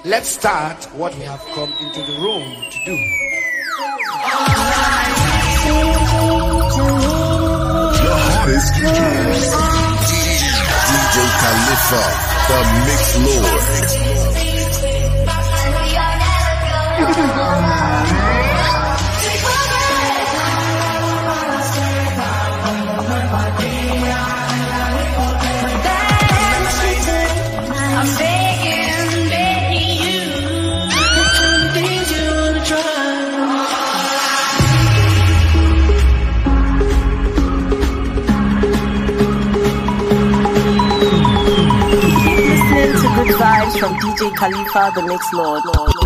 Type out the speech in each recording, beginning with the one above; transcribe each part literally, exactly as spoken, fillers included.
let's start what we have come into the room to do. The hottest D Js. D J Khalifa, the Mix Lord. I'm begging, begging you, things you wanna try. Listening to good vibes from D J Khalifa, the Mix Lord. Lord, Lord.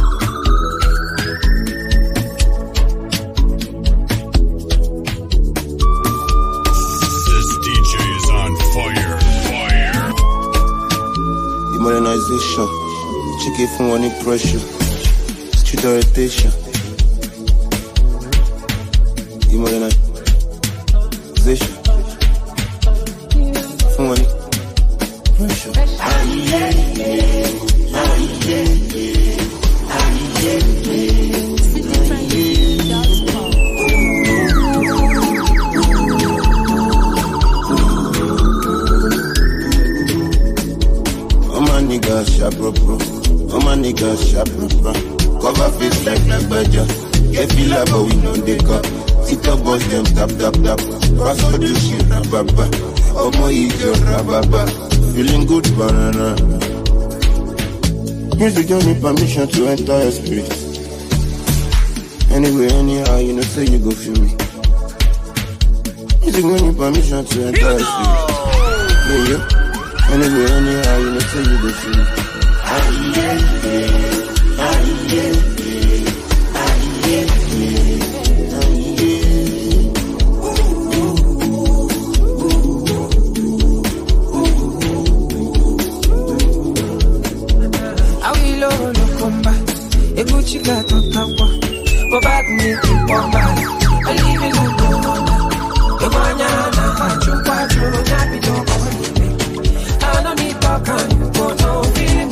This D J is on fire, fire. Modernization, check it from any pressure, street orientation. Modernization, from any pressure. Niggas sharp bro bro, all my niggas sharp bro bro. Cover face like like badger, get feel like but we know they got. TikTok boys them tap tap tap, pass for the shit rababa. Oh my ego rababa, feeling good banana. Music give me permission to enter your spirit. Anyway, anyhow, you know say you go feel me. Music give me permission to enter your spirit. Yeah, yeah. Anyway, anyhow, you know, say you go see me. I will all come back. A good chica to talk. Go back me to come back. I leave it on the corner. The banana, I jump out, you know, happy to go. I don't need talk and you go no feeling.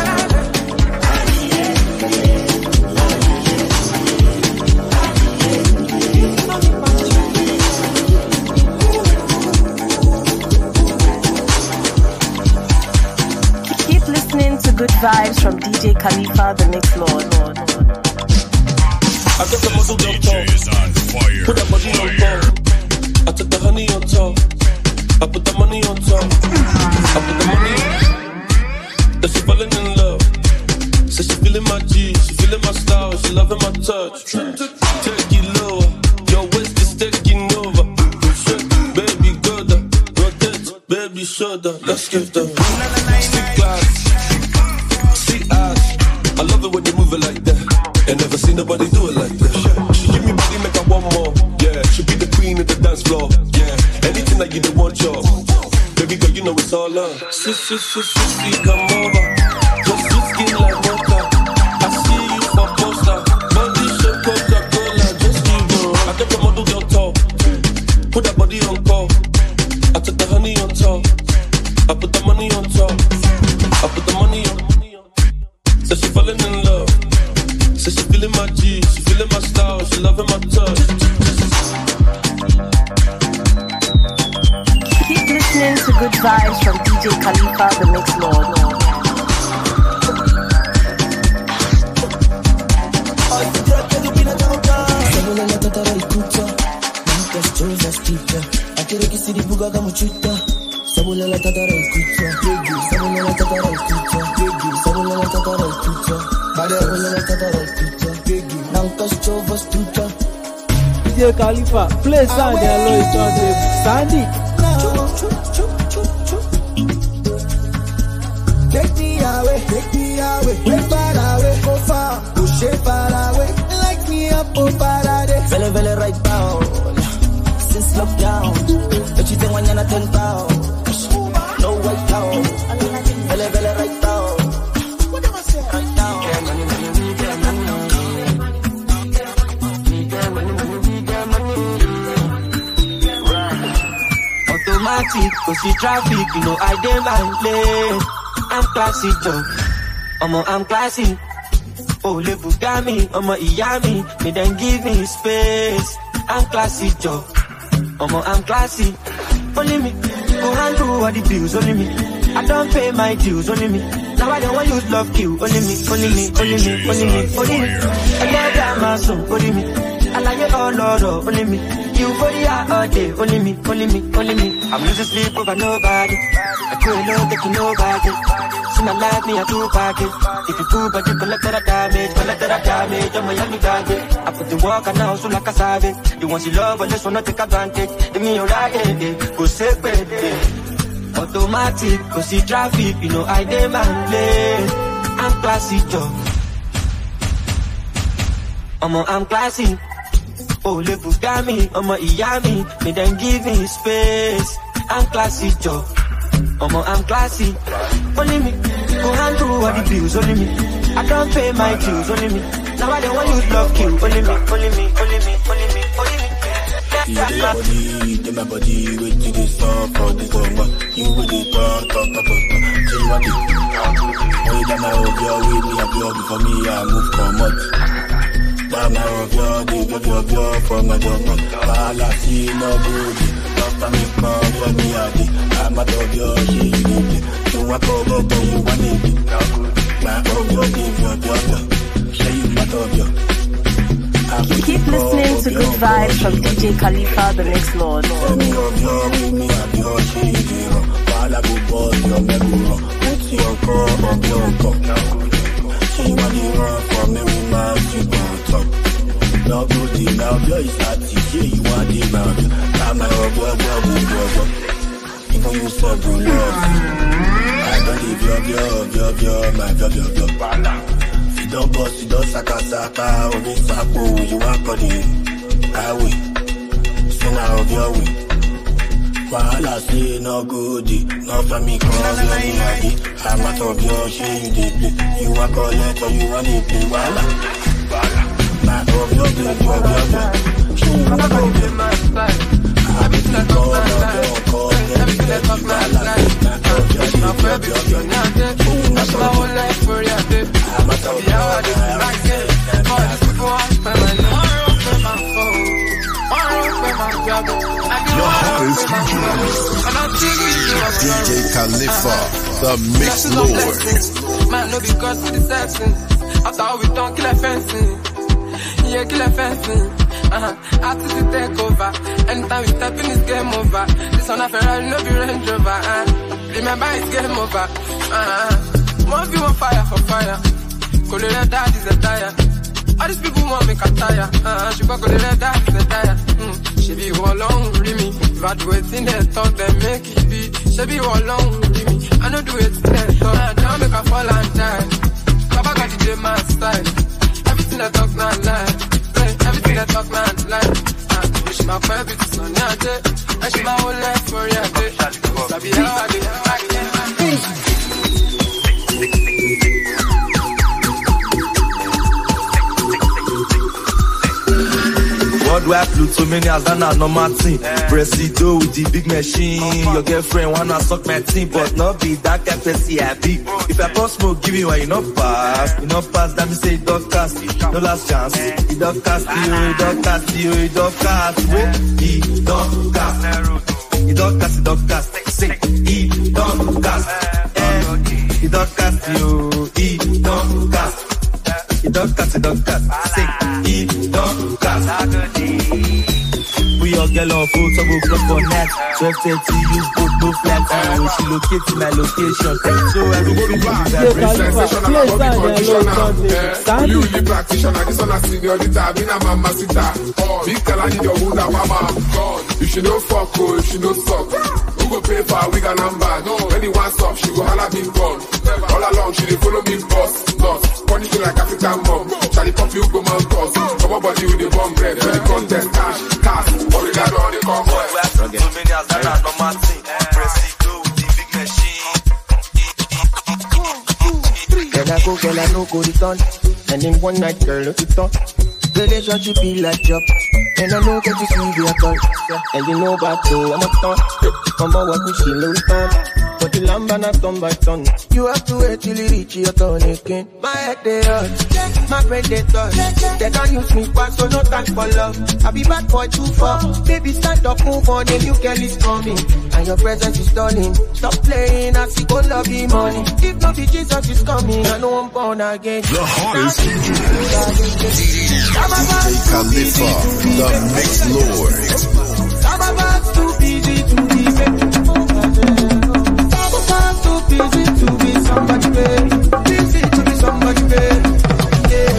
Keep listening to good vibes from D J Khalifa, the Mix Lord. Lord, Lord. I got the muscle D J is on fire, put that body on top. I took the honey on top. I put the money on top. I put the money on. That she falling in love. Says she feeling my G, she feeling my style, she loving my touch. Take it lower, your waist is taking over. Shake, baby, go down, rotate, baby, shoulder. Let's give them stick glass, see ass. I love it when you move it like that. Ain't never seen nobody do it like that. She give me body, make her one more. Yeah, she be the queen of the dance floor. Yeah, anything that you do want, y'all. Baby girl, you know it's all love. Sis, sis, sis, sis, come over. Just sweet skin like mocha. I see you for poster. Body shape Coca-Cola. Just keep going. I got the model on top. Put that body on call. I took the honey on top. I put the money on top. I put the money on. Said she falling in love. Said she feeling my G. She feeling my style. She loving my touch. Listening to good vibes from D J Khalifa, the Mix Lord. Lord. D J Khalifa, play Sandy and Lois on the Sandy. Take me away, take me away, way far away, go far, push it far away, like me up on Paradise. Vele vele right down, since lockdown, but you think when you're not ten pound, no white down, vele vele right down, right down. Automatic, cause see traffic, you know I dey mind play. I'm classic though. Omo, I'm classy. Oh, le Bugami, Omo, Iyami. Me then give me space. I'm classy, Joe. Omo, I'm classy. Only me. Go handle all the bills, only me. I don't pay my dues, only me. Now I don't want use love kill, only me, only me, only me, only me, only me. I love that my son, only me. I like it all, Lord, only me. You for the all day, only me, only me, only me. I'm losing sleep over nobody. I couldn't know that you nobody. See my life, me, I do party. If you do, but you collect that damage, collect that damage, I'm a young guy. I put the work and now so like a savage. You want your love, but just wanna take advantage. Give me your right hand, go save it. Automatic, cause see traffic, you know I demand play. I'm classy, Joe. Omo, I'm classy. Oh, le Bugami, Omo, Iyami. Me then give me space. I'm classy, Joe. Omo, I'm classy. Only me. Go handle all the bills, only me. I don't pay my dues, only me. Now I don't want use love kill, only me, only me, only me, only me, only me. You do your body, do my body, wait till the song for the summer. You with the talk, talk, talk, talk, talk. See what it Wait, I'm out of your way, me have your for me, I move from much. I'm out of your day, give your girl for my job. All I see, no good. After me, come for me, I did. I'm out of your shit, you want to go, but you want it. My of your give your daughter. Say you out of your. Keep listening to good vibes from D J Khalifa, the Mix Lord. Don't boss, you don't saka saka, only sapo, you want for the highway. Sing out of your way. Wahala say no goodie, no for me, cause you're me, I'm out of your shit, you did play. You want collect or you want to play, wahala. My of your day, you of your day. She want to go play my style. I'm in the call, I'm call, everything that talk my life. My of your day, you of your day. That's my whole life for your day. I'm a top of your day. All these people want my money. One for my phone. One for my job. I do one for my phone. And I'm thinking D J Khalifa, the Mix Lord. Man, no because of the sexing. After all we done, kill a fencing. Yeah, kill a fencing. Uh-huh. After the takeover. Anytime we step in, it's game over. This one a Ferrari, no be Range Rover. Uh. Remember, it's game over. Uh-huh. One view on fire for fire. Colorado dad is a tire. All these people want me to tire. Uh, she got colorado dad is a tire. Mm. She be all long with me. If I do it in the talk, then make it be. She be all long with me. I don't do it in the talk. Uh, don't make her fall and die. Papa got the J my style. Everything I talk not lie. Hey, everything I talk not lie. Uh, she my favorite son, yeah, day. And she my whole life for your day. Sabi how I do. God where flew too many as than a normal thing. Presido with the big machine. Your girlfriend wanna suck my team, but not be that kind of person I be. If I pass smoke, give you why you not pass. You not pass, that me say it don't cast. No last chance. It don't cast you, it don't cast you, it don't cast. It don't cast. It don't cast, it don't cast. Say it don't cast. It don't cast you, it don't cast. It don't cast, it don't cast. Say it don't cast. We all get on full double clock for net. twelve thirty, use both no flat. And she located my location. So everybody is a you the practitioner, this one a seniorita. I've been a mamacita. Big girl, I need your wood and mama. God, if she no fuck, oh, if she no suck. Who go pay for a wig and number? When he wants up, she go holla big gun. All along, she dey follow me boss. Boss, punishing like African mom. Charlie Puffy, you go mount toss. Come on, body with the bomb bread. When the contest cash, cash. Obrigado on the convoy. So many as that are normal thing. Presido with the big machine. Girl, I go, girl, I no go return. And in one night, girl, look it up. Relationship be like job. And I know that you see the call. And you know about to, I'm a ton. Come on, what we see, no return. But the lamb and I turn by turn. You have to wait till you reach your turn again. My head they hurt, my brain they touch. They don't use me back, so no time for love. I be bad boy too far. Baby stand up, move on, a new girl is coming. And your presence is stunning. Stop playing, I see all love the money. If not be Jesus is coming, I know I'm born again. The hottest D J, D J Khalifa, the Mix Lord. I'm about too busy to be fake. I'm about too busy to be somebody baby. Busy to be somebody baby. Yeah.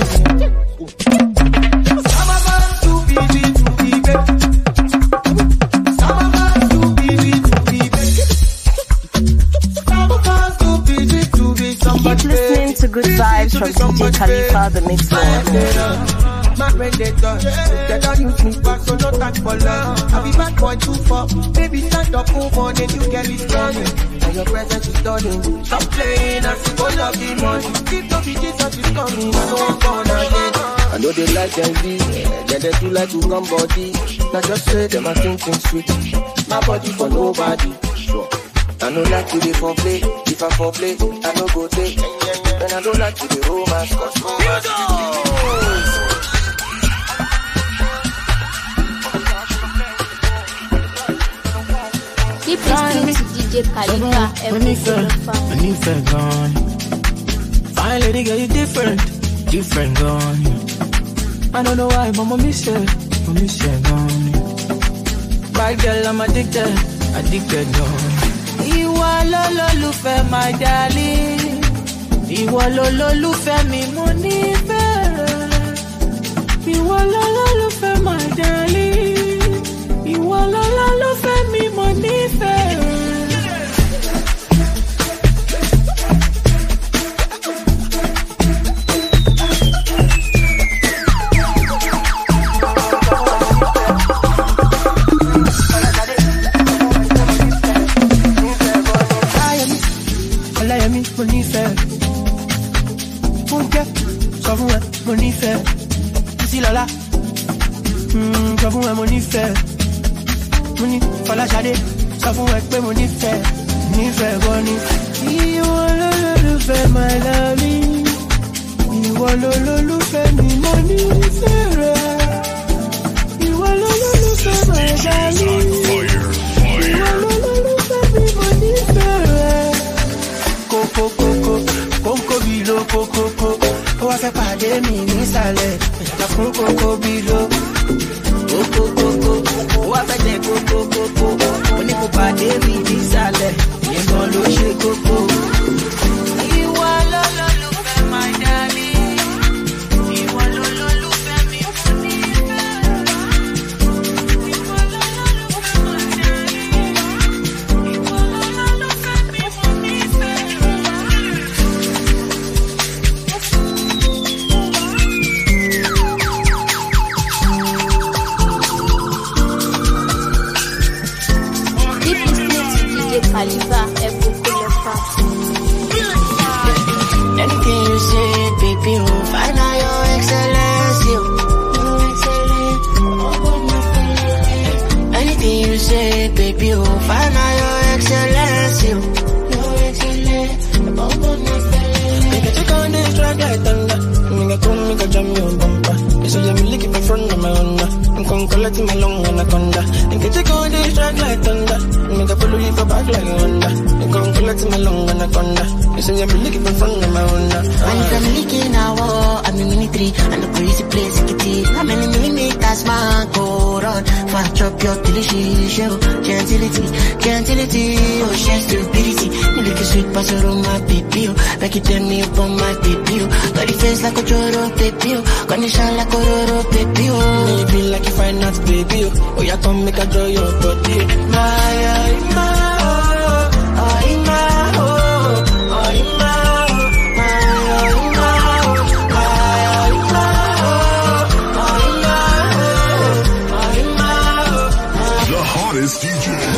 I'm about too busy to be fake. I'm about too busy to be fake. I'm about too busy to be somebody Keep listening to good vibes from D J Khalifa, the Mix Lord. My brain they touch. They don't use me back, so no time for love. I be bad boy too far. Baby stand up, move on, and you girl is coming. And your presence is stunning. Stop playing, I see all of the money. If no be Jesus is coming, I know I'm born again. I know they like them be, then they do like to come body. Now just say them I think things sweet. My body for nobody. Sure. I know like to be for play. If I for play, I know go take. And I don't like to be romance, cause romance is Keep listening to D J Khalifa every single Monifere gone. Fine lady girl, you different, different gone. I don't know why, but mommy said, mommy said gone. Bad girl, I'm addicted, addicted gone. Iwa lo lo lufe my darling. Iwa lo lo lufe mi monifere. Iwa lo lo lufe my darling. Iwa lo lo lufe mi monifere. Monifere, Funke, sọ fún ẹ, Monifere, Títí Lọlá, sọ fún ẹ, Monifere, Moni Fọláṣadé, sọ fún ẹ pé Monifere, Monifere gan ni. Ìwọ lolólùfẹ́ my darling, ìwọ lolólùfẹ́ mi Monifere, ìwọ lolólùfẹ́ my darling, ìwọ lolólùfẹ́ mi Monifere. Coco, coco, coco bilo, coco, coco. Oh, I fẹ́ pàdé mi nísàlẹ̀. La fún coco bilo. Coco, coco. Oh, I fẹ́ jẹ coco, coco. Ó ní kó pàdé mi nísàlẹ̀. Ìyẹn gan ló ṣe coco. Ìwọ lolólùfẹ́ my darling. Ìwọ lolólùfẹ́ mi Monifere. Ìwọ lolólùfẹ́ my darling. Ìwọ lolólùfẹ́ mi Monifere. Khalifa every single part. Anything you say, baby, oh, find out your excellence, you. Anything you say, baby, oh, find out your excellence, you. Make a check on this track like thunder. Make a come, make a jam your bumper. You say I'm looking in front of my honor. I'm gonna collect my long anaconda. Make a check on this track like thunder. Make a follow you for back like a Honda. I'm gonna collect my long anaconda. You say I'm looking in front of my honor. When I'm leaking now, I'm in military. And the police place kitty. How many millimeters man go run? Fat drop your delicious show. Gentility, gentility, oh she's stupidity. You look sweet, pass her on my baby. Back it turn me up on my baby. Got the face like a choro baby. Condition like a roro baby. Maybe like you find out baby. Oh yeah, come make a draw your body. My, my, oh, oh, my, oh, oh, my. D J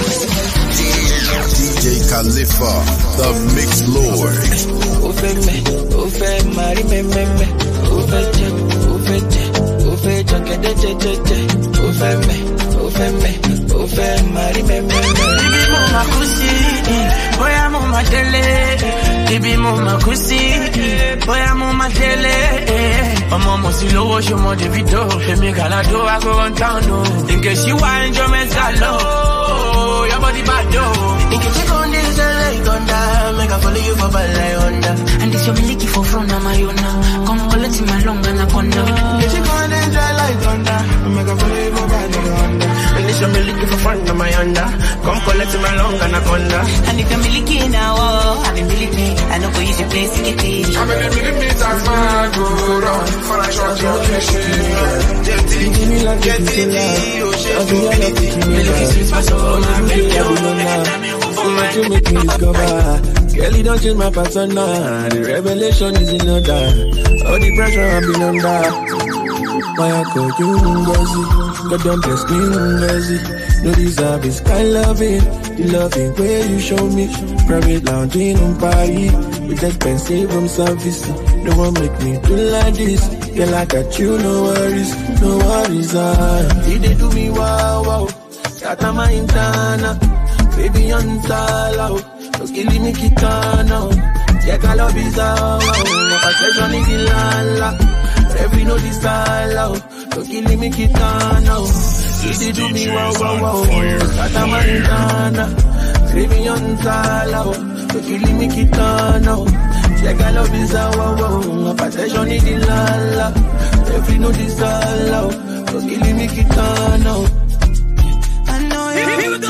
D J Khalifa, the Mix Lord. Ufeme, ufe mari me me me, ufeje, ufeje, ufeje kede je je je, ufeme, ufeme, ufe mari me me me. Bibi mo makusi, boya mo my daily. Baby, mama, kusi. Boy, I'm on my daily. I'm almost in low, she more the video. Let me call her do, I go on town, no. In case you want enjoyment, hello. Your body bad, though. In case you go on this, like thunder. Make I follow you for bad like Honda. And this you're milky for front of my own. Come collect my long anaconda. In case you go on this, like thunder. Make I follow you for bad like Honda. And this you're milky for front of my Honda. Come collect my long anaconda. And if you're milky now, I'm milky. I know for you to play sikiti. I'm in the milky as my go run. For a short you get it. Give me like get it. I'll be all up with you. Milky sweet for so my baby. Oh, you make me discover. Girl, you don't change my persona. The revelation is in order. All the pressure I've been under. Why I call you Ngozi? God don't bless me Ngozi. No deserve is kind loving. The loving way you show me. Private lounging on Paris. With expensive room service. No one make me do like this. Girl, I got you, no worries. No worries, ah. Did they do me wow, wow. Scatter my internal. Baby, on sala. Just kill me kitana. Yeah, I love is out. My passion is in lala. Every no desire, so kill me kitana. Easy do me wow wow wow. Kata marina, baby on sala. So kill me kitana. Check I love is a wow wow. My passion is in lala. Every no desire, so kill me kitana. I know you're looking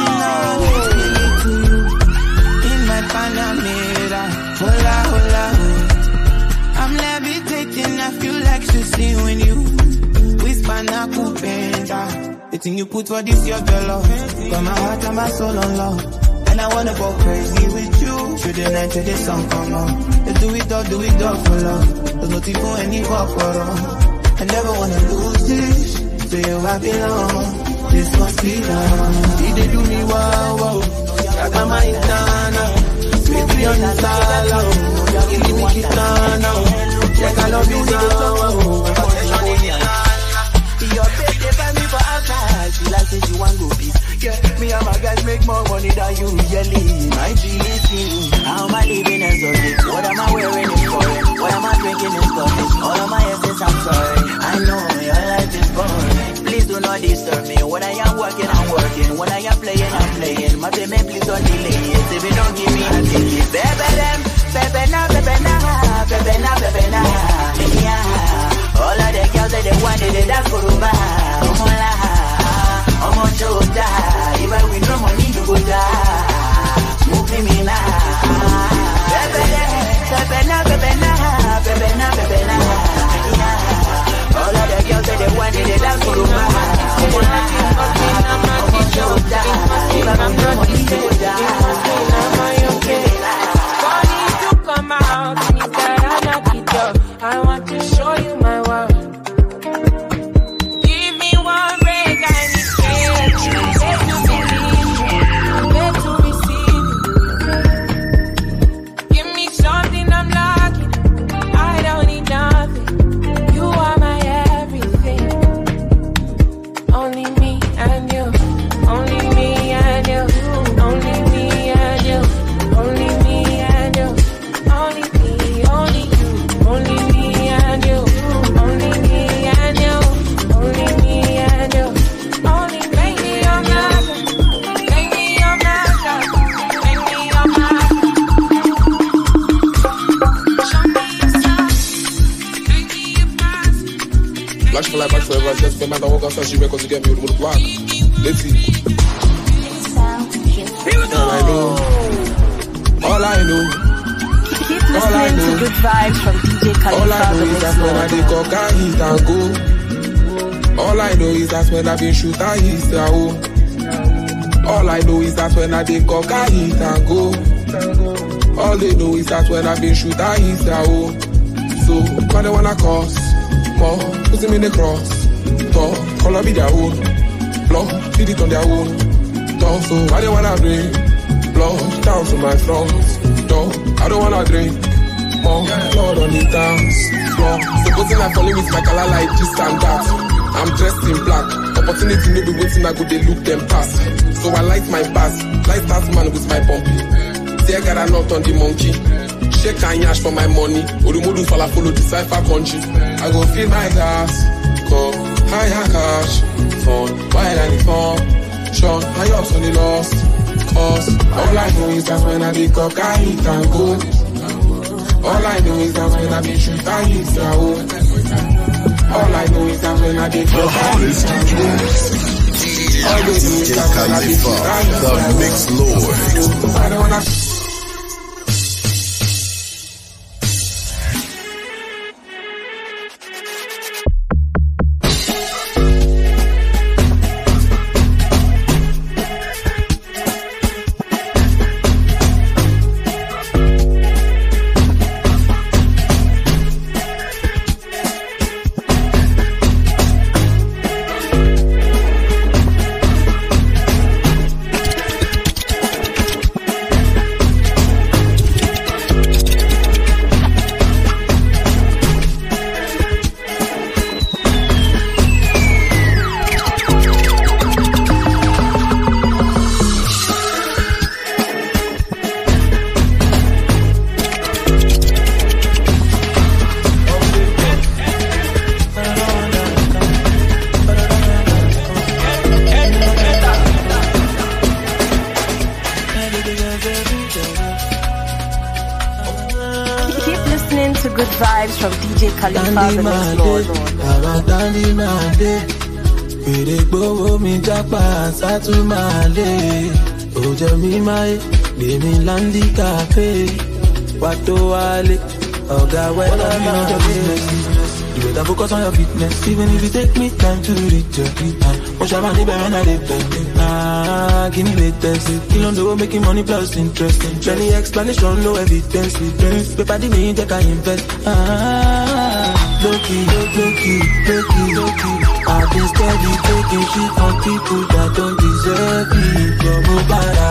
in my Panamera. Hola hola. I'm levitating, I feel like Susie when you whisper na kupenda. The thing you put for this your girl, got my heart and my soul on love. And I wanna go crazy with you. Shouldn't enter the song come on. Let's do it all, do it all for love. There's no people any for I never wanna lose this. To you I belong. This must be love. Did they do me wow wow? I got my internal. Baby on the sala, give me kitana. Check I love you now. Your baby buy me for outside. She like say she want go peace. Yeah, me and my guys make more money than you usually. My G is me. How am I living as a bitch? What am I wearing is foreign? What am I drinking is coffee? All of my essence I'm sorry. I know your life is boring. Please do not disturb me. When I am working, I'm working. When I am playing, I'm playing. My baby, please don't delay it. If you don't give me a ticket, baby, them, baby, na, baby, na, baby, na, baby, na, yeah. All of the girls that they want, they dance for Rumba. Oh, la, oh, my Jota. Even with no money, you go die. Move me now. Baby, baby, na, baby, na, baby, na, baby, na, yeah. All of the girls that they want, they dance for Rumba. Oh, la, oh, my Jota. Even with no money, you go die. Come out, I want to show you my world. Give me one break, I need change. Let to believe, let to receive. Give me something I'm lacking. I don't need nothing. You are my everything. Only me and you. Only me and you. Only me and you. Only me and you. Only me, only you. Only me and you, only me and you, only me and you, only make me your master, make me your master, make me your master. Show me your side, make me your master. Flash for life, back forever. Just spend my dog on such a record to get me with the block. Let's see. All I know, all I know. Listening to good vibes from D J Khalifa. All I know is that when I dey cock and hit and go. All I know is that when I been shoot and hit and go. All I know is that when I dey cock and hit and go. All they know is that when I been shoot and hit and go. So why they wanna cause more? Put them in the cross. Talk, color be their own. Blood, did it on their own. Talk, so why they wanna bring blood down to my front? I don't wanna drink more, Lord on the dance floor. Supposing I follow with my color like this and that. I'm dressed in black. Opportunity maybe waiting I go they look them pass. So I light my pass, light that man with my bumpy. Last year, got a knot on the monkey. Shake and yash for my money. Urumudu fala follow the cipher country. I go fill my gas, go higher cash, fun, wide and the fun. Sean, my ups on the lost, cause all I know is that when I be cock, I eat and go. All I know is that when I be shoot, I eat the own. All I know is that when I be cock, I eat and go. D J Khalifa, the Mix Lord. I don't wanna. From D J Khalifa, the Mix Lord. Dandy Mande, Pere Bobo mi japa satu male. Oje mi mai, be mi landi cafe. Wato wale, oga wela ma. You better focus on your fitness, even if it take me time to reach your feet. Push up on the bed when I did that. Ah, give me latest. Kill on the road, making money plus interest. Any explanation, no evidence. Paper the me, take I invest. Ah, low key, low key, low key, low key. I've been steady taking shit from people that don't deserve it. From Obara,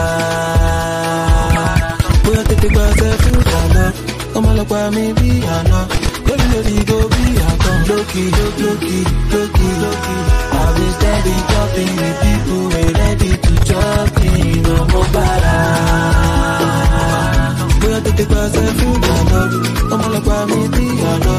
we'll take the glass every day. Come on, look at me, be I know. Go be go be I come. Low key, low key, low key, low key. I've been steady talking with people who are ready to jump in. No more para. We'll take the glass every day. Come on, look at me, be I know.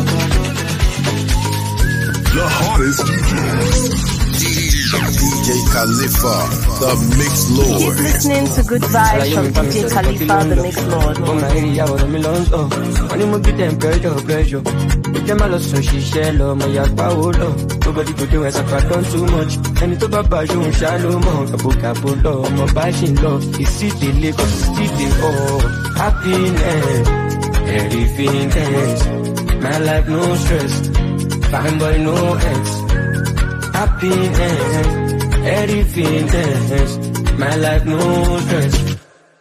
The hottest D Js. D J Khalifa, the Mix Lord. Keep listening to good vibes from D J Khalifa, the Mix Lord. Oh my area, what I'm alone. Oh, when you move the temperature, pressure. With them, I lost some shit, shell, my yak, power. Nobody could do as I got done too much. And it's about Bajon, shallow, mount, a book, a bulldog, my bashing love. It's city, Lagos, city, oh, happiness. Everything intense. My life, no stress. Fine boy, no ex. Happiness, everything dance. My life, no stress.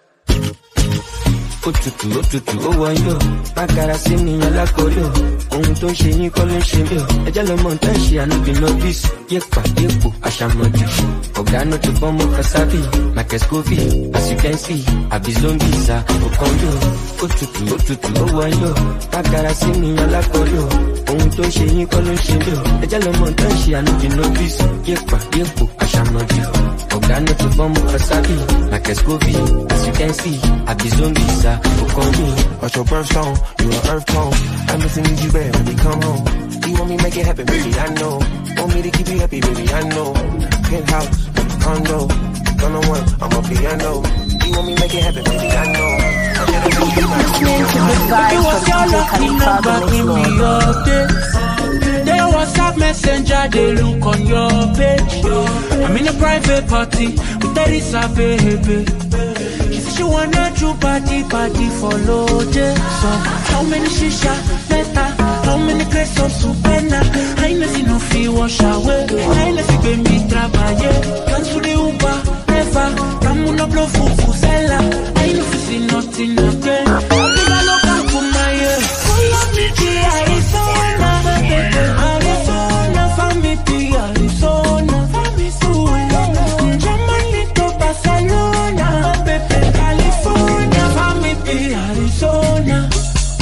Otutu, otutu, oh one yo. Makara si ni yala koyo. Ohun tó ṣe yín kọ́ ló ṣe mí o. Ẹjẹ́ lọ mọ̀ tán ṣe ànúbì novice. Yépa, yépo, aṣàmọ̀dì. Ọ̀gá náà ti fọ́n mọ́ Kasabi. Michael Scoville, as you can see. Àbí zombies, ah, Okondo. Otutu, otutu, oh one yo. Makara si ni yala koyo. Ohun tó ṣe yín kọ́ ló ṣe mí o. Ẹjẹ́ lọ mọ̀ tán ṣe ànúbì novice. Yépa, yépo, aṣàmọ̀dì. Ọ̀gá náà ti fọ́n mọ́ Kasabi. Michael Scoville, as you can see. Àbí zombies, ah. What's your birthstone? You an earth tone. I'm missing you, babe, when you come home. You want me make it happen, baby, I know. Want me to keep you happy, baby, I know. Penthouse, condo, gonna one, I'm a piano. You want me make it happen, baby, I know. Listening to good vibes from D J Khalifa, the Mix Lord. They WhatsApp messenger, they look on your page. I'm in a private party with thirty baby. She wanna do party, party for load. So, how many shisha, better? How many crates of supena? I know see no fee wash away. I know see baby trabaye. Cancel the Uber, never. Come on, blow fufu sella. I know see nothing again. Never look up for my ear. Arizona, Arizona, family, Arizona, family, Germany to Barcelona, baby. Arizona.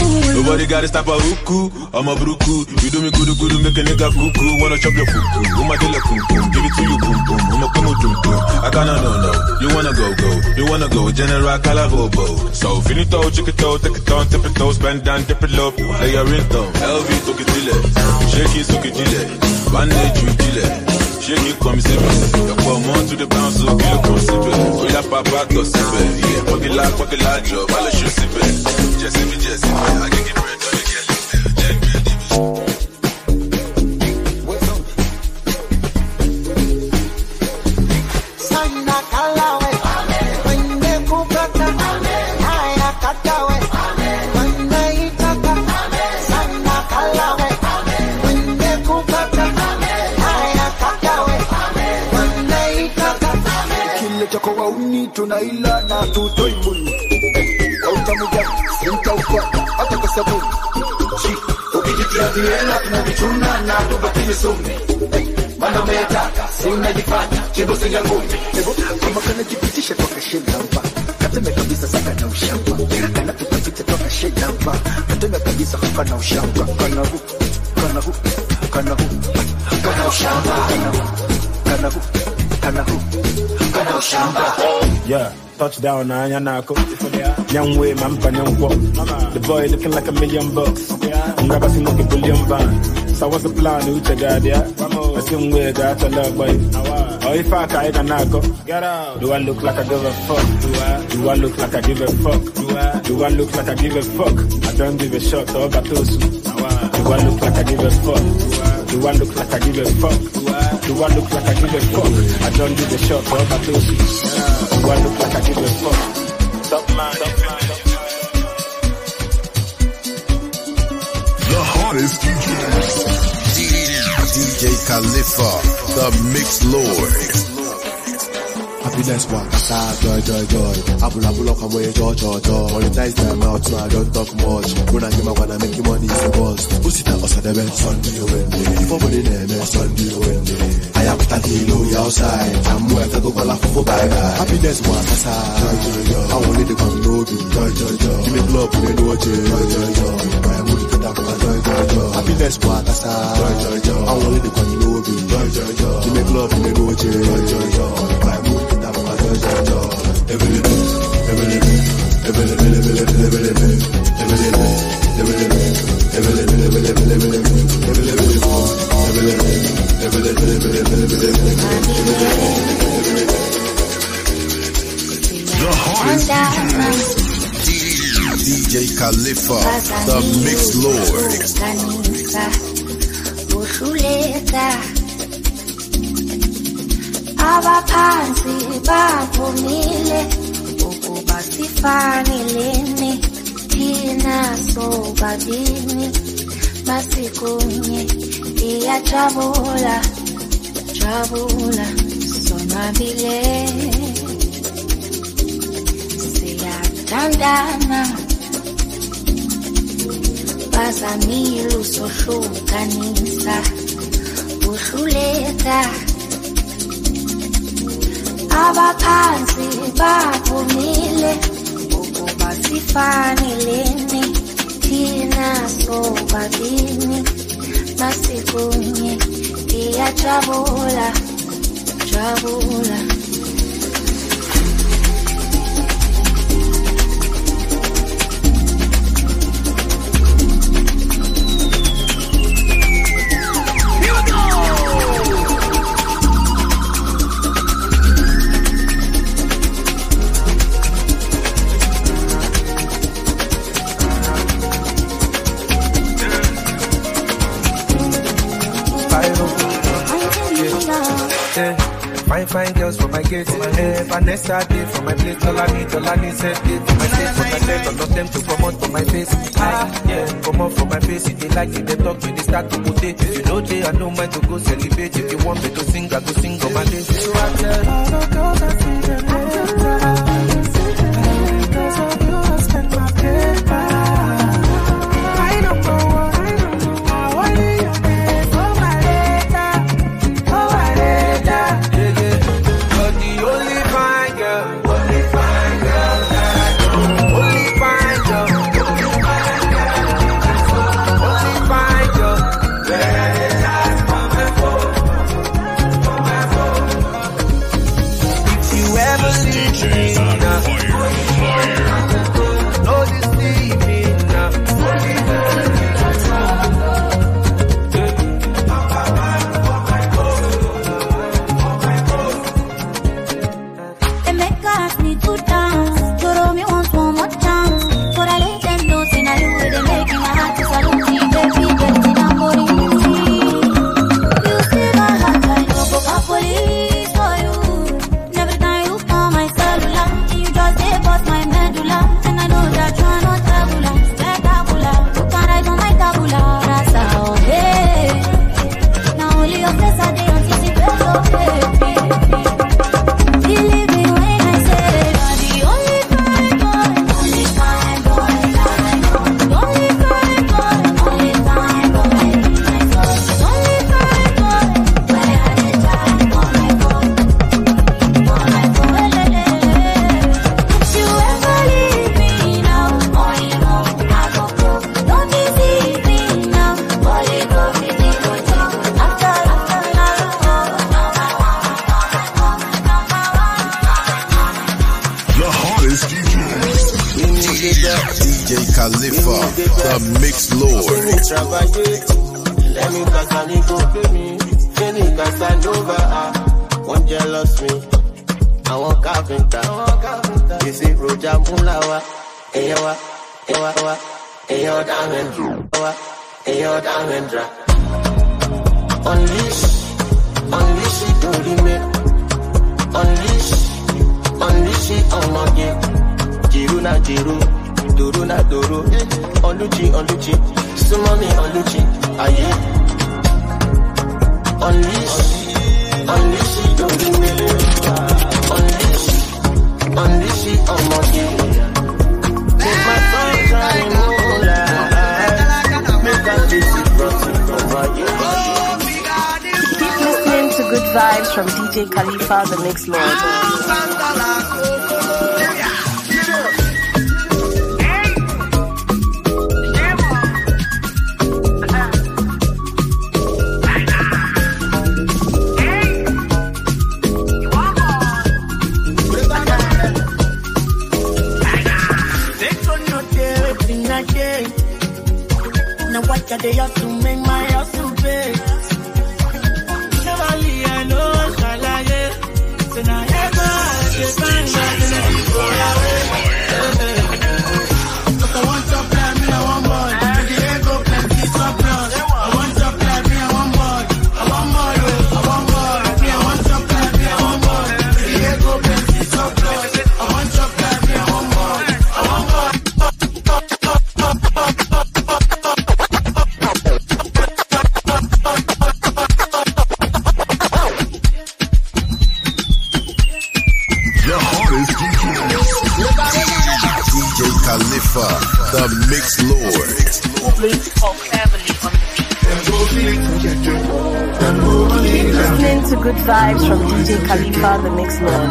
Nobody got to stop a hookoo, I'm a bruku. You do me good, good, make a nigga cuckoo. Wanna chop your fuku, who my dealer boom boom. Give it to you boom boom, who my kumu dum dum. I kinda know no, you wanna go go, you wanna go. General Calavobo. So finito, chick it out, take it down, tip it toes, bend down, dip it low. Lay your ringtone, L V took it till it. Shake it, soak it till it. Bandage you till it. Shake it, come sip it. You come on to the bounce, so kill it, come sip it. Oh yeah, papa, go sip it. Yeah, fuck it like, fuck it like, job, I'll let you sip it. Just sip it, just sip it. I can get bread, don't you get it. Tunaila na tutoi muni Autamuja, sinta ukwa, hata kwa sabuni Chi, ukijitia viena, tunavichuna na tubatile sumi Mana umetaka, si unajifanya, chimbo singa ngumi Kama kana jipitisha toka shedamba Kateme kabisa saka na ushamba Kana tutapita toka shedamba Kateme kabisa haka na ushamba Kana hu, kana hu, kana hu Kana ushamba, kana hu, kana hu, kana hu Kana ushamba Yeah, touchdown na Yanako. Young way, man, pan young walk. The boy looking like a million bucks. I'm grab a smoking billion van. So what's the plan? Who check out there? I sing way, got a love boy. Oh, if I can't Yanako, get out. Do I look like I give a fuck? Do I? Do I look like I give a fuck? Do I? Do I look like I give a fuck? I don't give a shot. Oh, Batosu. Do I look like I give a fuck? Do I look like I give a fuck? Do I? Do I look like I give a fuck? I don't give a shot. Oh, Batosu. Do I look like I give a fuck? Stop man, stop man. The hottest D J. D J Khalifa, the Mix Lord. Happiness one, joy, joy, joy. Apple, apple, lock away, joy, joy, joy. Monetize my mouth so I don't talk much. When I give my one, I make you money, it's a boss. Pussy that was at the bed, Sunday, Wednesday. If I put it in there, Sunday, Wednesday. I have a kilo outside. I'm where to go for la for bye bye. Happiness one, joy, joy, joy. I want to come no be, joy, joy, joy. Give me club, give me no joy, joy, joy. I am going to put up a joy, joy, joy. Happiness one, joy, joy, joy. I want to come no be, joy, joy, joy. Give me club, give me no joy, joy, joy. I am going to put up a joy, joy, joy. Every little, every little, every little, every little, every little, every little, every little, every little, every little, every little, every little, the hottest D J Khalifa, the Mix Lord. Abaphansi bavumile ukuba sifanelene thina sobabini masikunye iyajabula jabula sonwabile siyathandana bazamile usohlukanisa uhluleka abaphansi bavumile ukuba sifanelene thina sobabini masikunye iyajabula jabula Fine, fine girls for my gates. Eh, Vanessa day for my place. All I need, all I need, set day for my state. For my set, all of them to come out for my face. Ah, yeah, come out for my face. If they like it, they talk when they start to put it. You know they, I know mine to go celebrate. If you want me to sing, I go sing on my day. So I tell all the girls I see them. Because of you, I spend my paper. I don't know what, I don't know how I need it. For my later, for my later. Khalifa, the Mixed Lord. Let me Casanova, let me Casanova. Won't jealous me. I want carpenter. This is Roja Mulawa. Eyawa, eyawa, eyawa, damendra, eyawa, damendra. Unleash, unleash it to the me. Unleash, unleash it on my game. Jiru na jiru, duru na duru. Oluchi, oluchi, sumami oluchi. Aye. Unleash, unleash it to the me. Unleash, unleash it on my game. Make my soul shine moonlight. Make a visit from over you. Keep listening to good vibes from D J Khalifa, the Mixed Lord. Now what can they have to make my house to pay? Never leave, I know, shall I, yeah. So now ever, I just find out that it's all away. Look, I want to play me, I want more. The ego plenty surplus. I want to play me, I want more. I want more, I want more. Me, I want to play me, I want more. The ego plenty surplus. I want to play me, I want more. I want more. Khalifa, the Mixed Lord. Listening to good vibes from D J Khalifa, the Mixed Lord.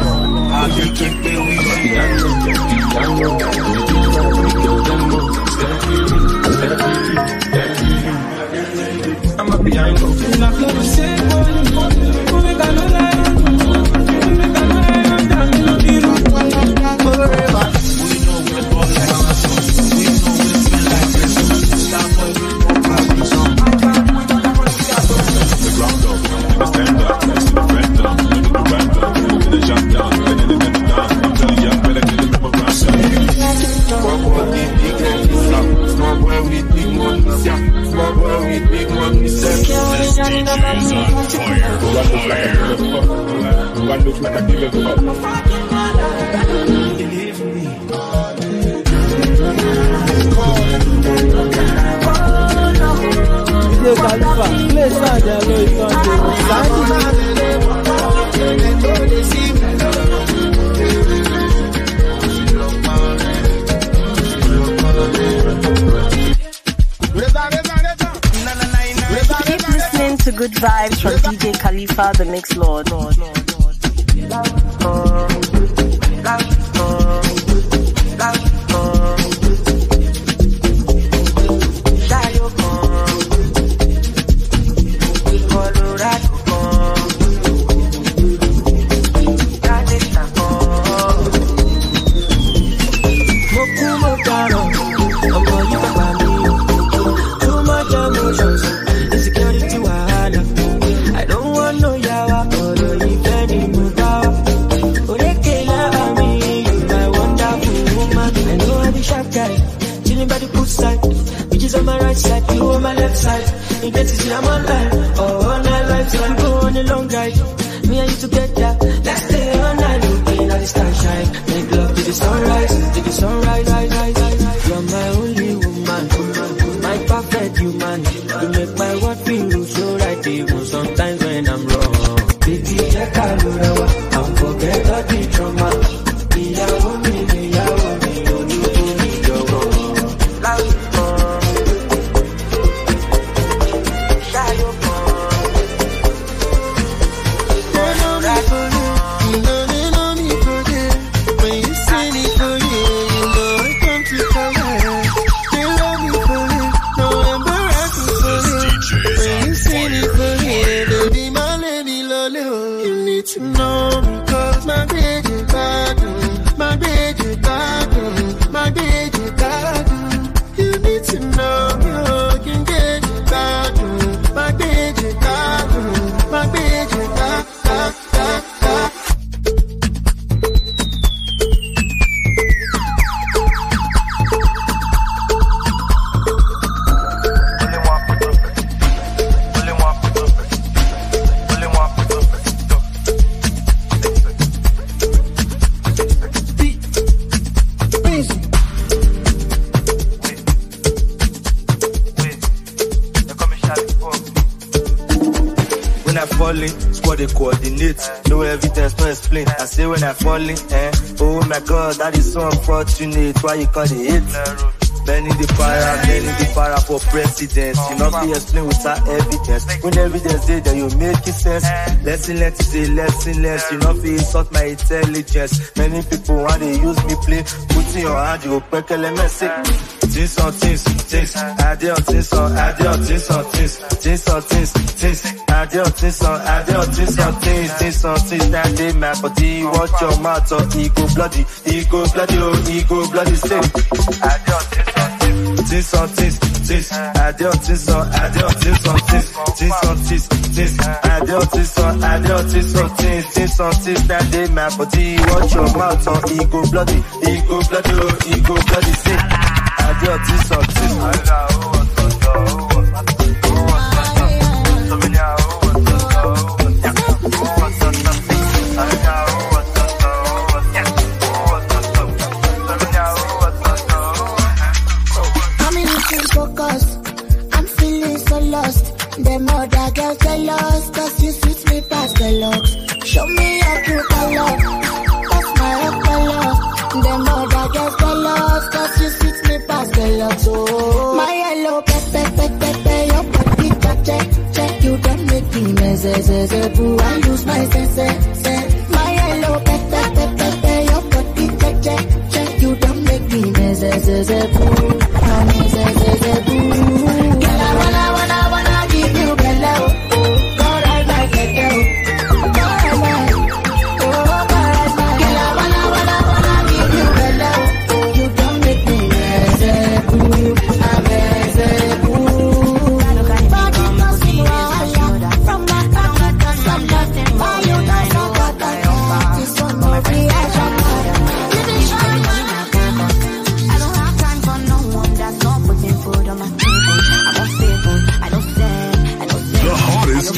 I'm a piano. Keep listening to good vibes from D J Khalifa, the Mixed Lord. Lord, Lord, Lord. falling, squad they coordinate. No evidence, no explain. I say when I falling, eh? Oh my God, that is so unfortunate. Why you call it hate? Many the para, many the para for president. You not be explain without evidence. When evidence dey, then you make it sense. Lesson learned is a lesson learned. You not be insult my intelligence. Many people want to use me play. Put in your hand, you break elements. Things on things, things. I did on things on, I did on things on things. Things on things, things. I did on things on, I did on things on things. Things on things. Now they my body. Watch your mouth or ego bloody, ego bloody, oh ego bloody. Say, I did on things. Things on things, things, I do things on, I do things on things, things on things, things, I do things on, I do things on things, things on things that they my body. Watch your mouth on ego bloody, ego bloody, oh, ego bloody, say, I do things on things. Focus, I'm feeling so lost. Them other girls jealous, cause you sweet me past the looks. Show me your true color, that's my color. Them other girls jealous, cause you sweet me past the looks. Oh, my yellow pepe pepe pepe, your body check check. You don't make me mess, boo. I lose my sense. My yellow pepe pepe pepe, your body check check check. You don't make me mess, boo. Girl, I wanna, wanna, wanna give you bello. Go right like a girl. Go right like, oh, go right like. Girl, I wanna, wanna, wanna give you bello. You don't make me miserable, I'm miserable. Body tossing wire from my back to some nothing. Why you don't know what I got? This one more reaction. Living shine. I don't have time for no one that's not putting food on my table. I don't say food, I don't say, I don't say. The hottest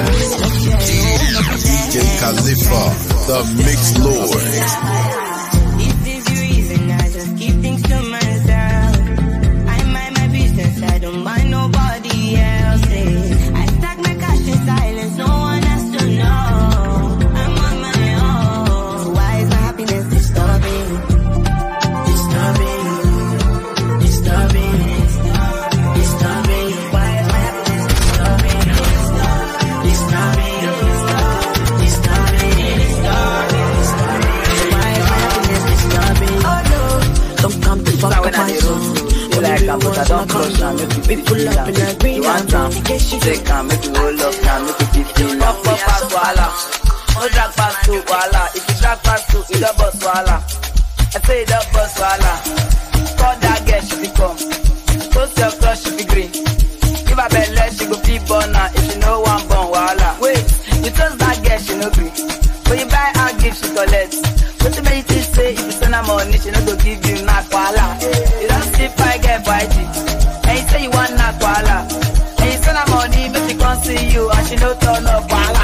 D J Khalifa, the Mix Lord. This is the reason I just keep things to myself. I mind my business, I don't mind nobody else. I stack my cash in silence, no one has to know. I'm on my own. So why is my happiness disturbing? Disturbing. Disturbing, disturbing. Why is my happiness disturbing? Disturbing, disturbing, disturbing, disturbing. Why is my happiness disturbing? Oh no, don't come to fuck up my soul. You like I'm but I don't close now, make you feel pull up in a green. You want time, take time, make you roll up now, make you feel love. Pop up past Walla, oh drag past to Walla. If you drag past to, you the boss Walla. I say the boss Walla. Call that girl, she be come. Toast your crush, she be green. Give her belly, she go be born now. If you know one born, wala. Wait, you toast that girl, she no green. When you buy her gift, she collect. What the make you say, if you send her money, she no go give you knock, wala. You don't sleep, I get by G. And you say you want knock, wala. And you send her money, but she can't see you, and she no turn up, wala.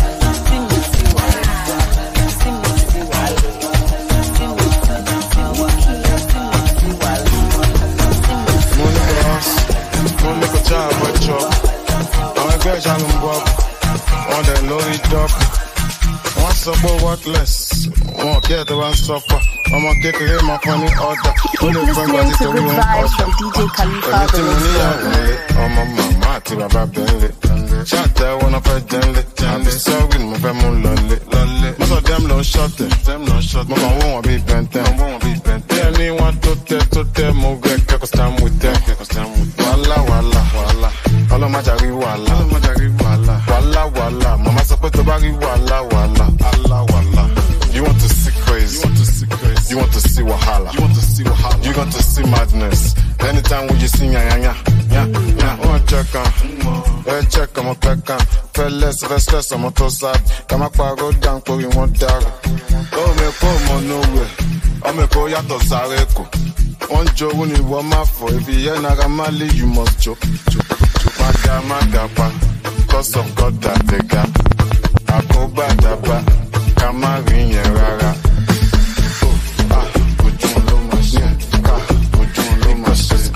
On the lorry top, one suffer worthless, one get one suffer. I'm gonna take it my funny order. Keep listening to good vibes from D J Khalifa. I'm a mama, to my belly. Shut there when I fight gently. I'm be sorry, my family lonely. Most of them don't shut it, them don't shut. My mom won't be bent, them won't be bent. Anyone to tell, to tell, move back, cause I'm with them. Walla, walla, walla. All of my jari, walla. All of my jari, walla. Walla, walla. Mama supposed to bury, walla, walla. Allah, walla. You want to see crazy. You want to see crazy. You want to see wahala. You want to see wahala. You want to see madness. Anytime when you see nya nya nya nya nya, oh check on, oh check on my back on. Fellas, restless, I'm to sad. Come up, go down, for you want that. Oh me come nowhere. Oh me go ya to Sareko. One joke when you want my for. If you hear Nagamali, you must joke. Maga maga pa, cause of God that they got. Akoba daba, kamarin ye rara. Ah, ujun lo machine. Ah, ujun lo machine.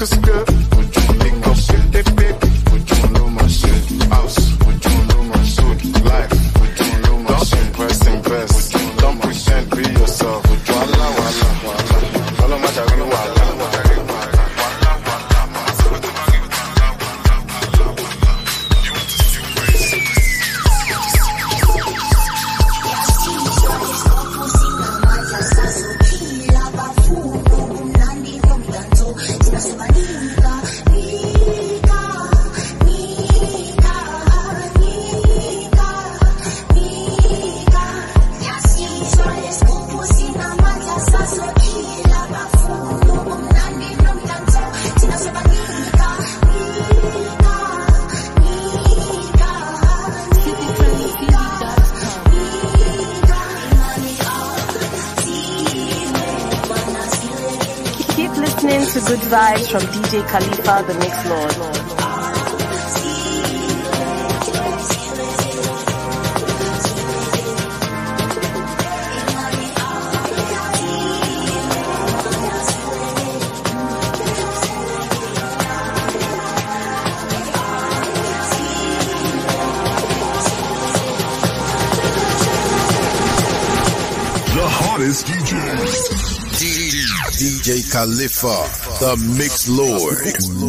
Ujun lo machine. Ujun lo machine. House, ujun lo machine. good vibes from D J Khalifa, the Mix Lord. Hottest D J. D J Khalifa, the Mix Lord.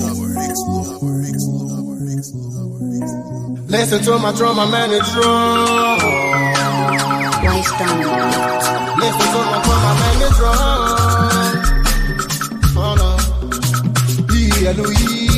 Listen to my drum, my man is drum. Wise down. Listen to my drum, my man is drum. Oh no. Yeah, Louis,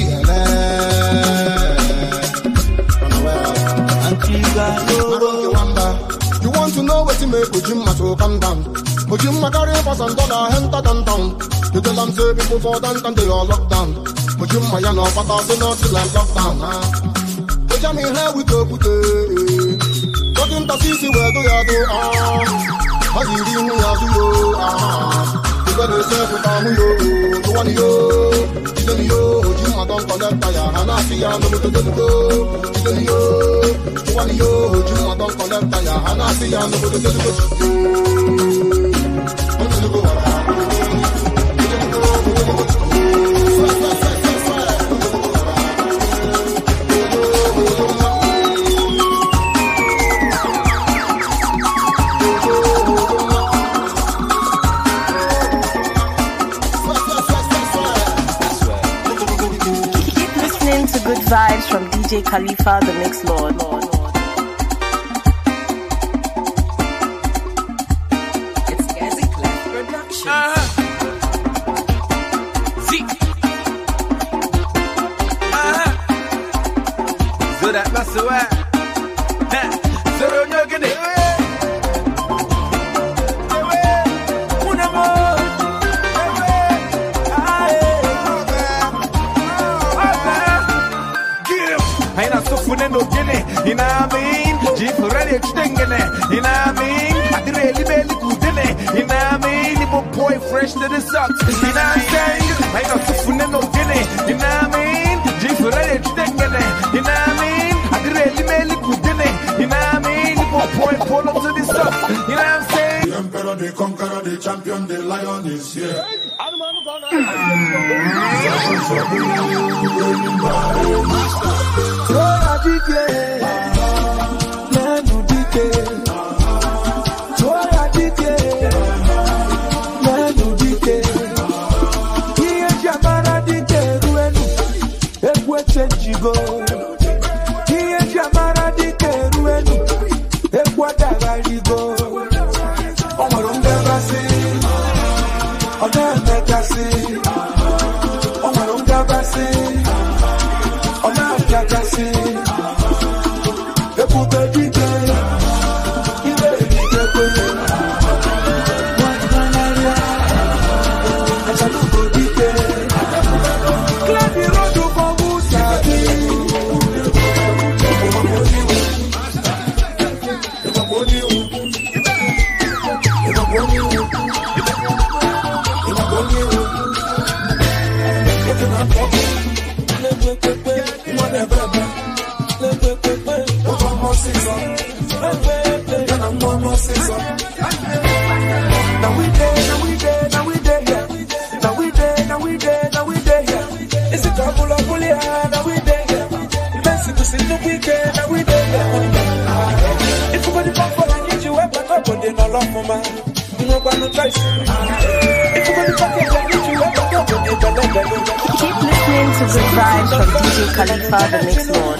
you want to know what to make Ojima to come down? Ojima carry for some dollar, enter downtown. You tell them say people for downtown they all locked down. Ojima ya no pata say no till I'm locked down. Ojami here we go put it. Talking to see where do you do ah? How you doing ya do you ah? You gotta say for time yo, to one yo, to yo. Ojima don't collect fire, and I see ya no to do go. To yo. One yo, Juma don't collect fire, and I see I'm going to do Keep listening to good vibes from D J Khalifa, the Mix Lord. You know what I mean? Jeep ready to sting in it. You know what I mean? I did really, really good in it. You know what I mean? You boy fresh to the socks. You know what I'm saying? I got to fun no guinea. You know what I mean? Jeep ready to sting in it. You know what I mean? I did really, really good in it. You know what I mean? You boy pull up to the socks. You know what I'm saying? The emperor, the conqueror, the champion, the lion is here. Keep listening to good vibes from D J Khalifa, the Mix Lord.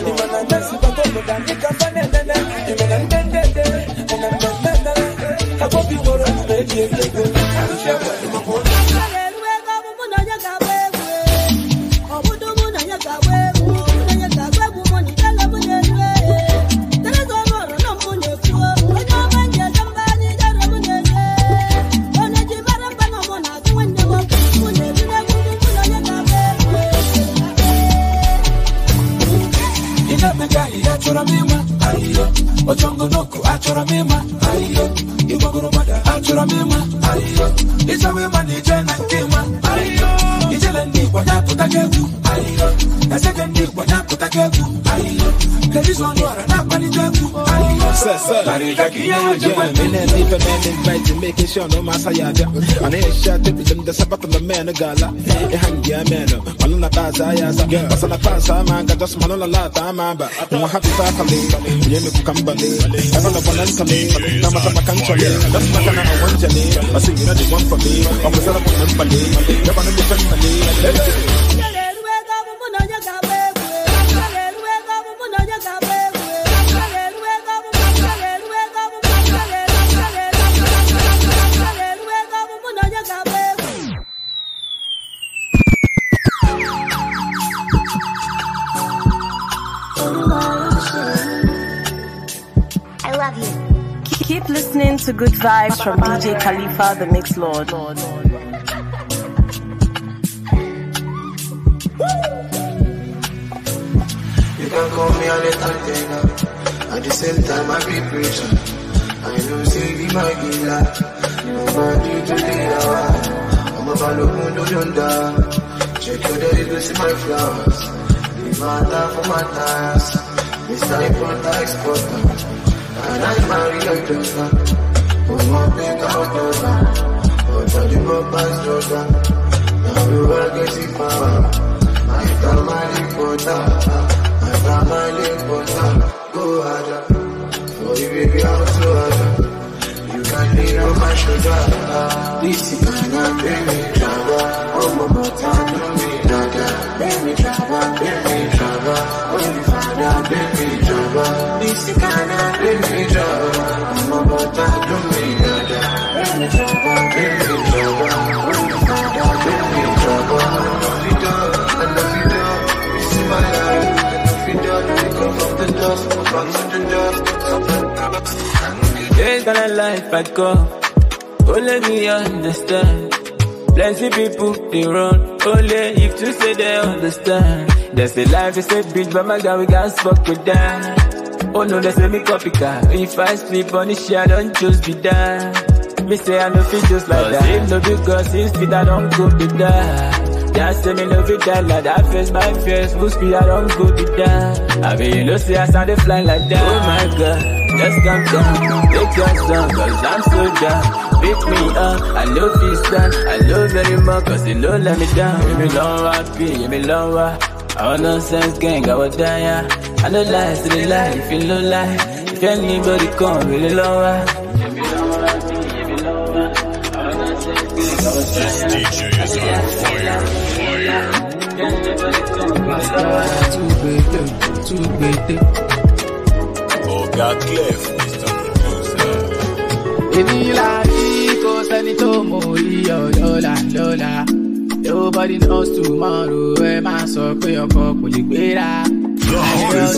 Ojongo noku achora mema ayo ibogoro mada achora mema ayo isawe mani jena kema ayo ije Second day, but I put a girl. The second day, but I put a girl. There is one more, and I'm going to tell Sir, sir, yeah, man, if a man invite to make it sure no masayada. And I shot to them the Sabbath of the man, a gala. A hangy man, Malona Pazaya, Masala Pasa, just Manola Lata, Mamba. I'm happy family, Yemi Company, I'm on a Bonantally, I'm a country. That's not an I want to I think you know the one for me. I'm a son of a company, you're one of the family. Keep listening to good vibes from D J Khalifa, the Mix Lord. You can call me a little thing. At the same time, I be preaching. I know say the magila. Nobody to the hour. I'm a balo mundo yonder. Check your daddy to see my flowers. The matter for my tires. This type of exporter. And I marry a daughter. Who won't make out daughter. But I do my past daughter. Now the world gets it power. I got my reporter. I got my reporter. Go harder. For you baby I'm so harder. You can lean on my shoulder. This is gonna bring me trouble. Oh mama time to me daughter. Bring me trouble, bring me trouble. Oh you father bring me trouble. This is gonna bring me trouble. Oh mama time to me daughter. Bring me trouble, bring me trouble. Oh you father bring me trouble. I love you dog, I love you dog. This is my life. I love you dog. You come from the dust, from the dust. This kind of life I go. Oh, let me understand. Plenty people, they run. Only if to say they understand. They say life is a bitch, but my God, we can't fuck with that. Oh no, they say me copycat. If I sleep on the shit, I don't just be that. Me say I know feel just like that. If no because since speed, I don't go to that. Just say me love it that like that. Face my face, full speed, I don't go to that. I mean, you know, say I started flying like that. Oh my God. Just come down, take your song, cause I'm so down. Pick me up, I love this stand. I love very much, cause it don't let me down. Give me long happy, give me long wa. All nonsense gang, I will die, yeah. I know lies to the lie, if you don't lie. If anybody come, really long wa. Give me long happy, give me long wa. All nonsense gang, I will die, yeah. This D J is on fire, fire. Too big, too big. Got Clef, Mister Producer. Èmi la rí kò sẹ́ni tó mọ̀ orí ọ̀dọ́là lọ́la. Nobody knows tomorrow. Ẹ máa sọ pé ọkọ kò lè gbéra. The hottest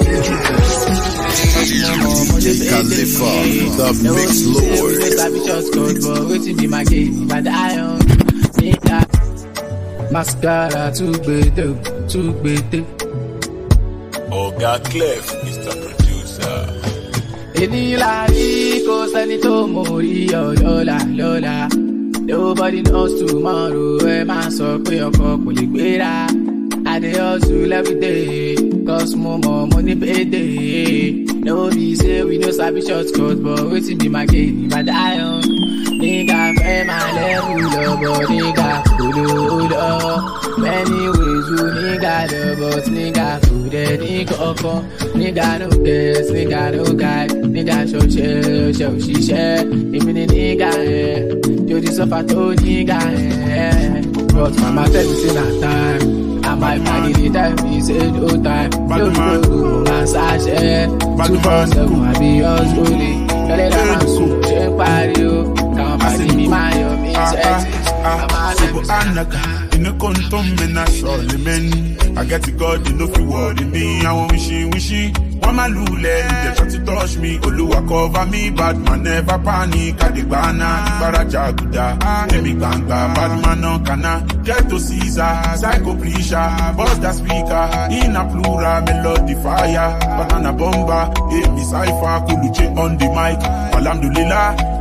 D J Khalifa, the Mix Lord. Wetin be my game? But I own Nika. Mascara too gbede, too gbede. Oh, got Clef, Mister Producer. Èmi la rí kò sẹ́ni tó mọ̀ orí ọ̀dọ́là lọ́la. Nobody knows tomorrow. Ẹ máa sọ pé ọkọ kò lè gbéra. I dey hustle every day, cause mo mọ̀ mo ní payday. No be say we no sabi shortcut, but wetin be my game? If I die young, nigga fẹ́ máa lẹ́rù lọ́bọ̀, nigga kò lọ́wọ́. Many ways you nigga love, but nigga kò dẹ̀ ní kankan. Nigga no guess, nigga no guide, nigga ṣọṣẹ́ ṣe òṣìṣẹ́. Èmi ni nigga ẹ̀, yóò di sọ́fà tó nigga ẹ̀. But mama tell me say na time. I might find it time, he said no time. No, no, no, massage it. Two four seven, I be yours, really. Tell it I'm soon, check party, you. Can't party me, my, your mix, in a contom, men are surely men. I get the God, you know, if you worry me, I want wishy, wishy. One man lule, they try to touch me. Oluwa cover me, bad man never panic. Adibana, Ibara Jaguda, Emi Ganga, bad man no kana. Get to Caesar, psycho pleasure, boss the speaker. In a plural, melody fire. Banana bomba, Emi Cypher, Kuluche on the mic. Alhamdulillah.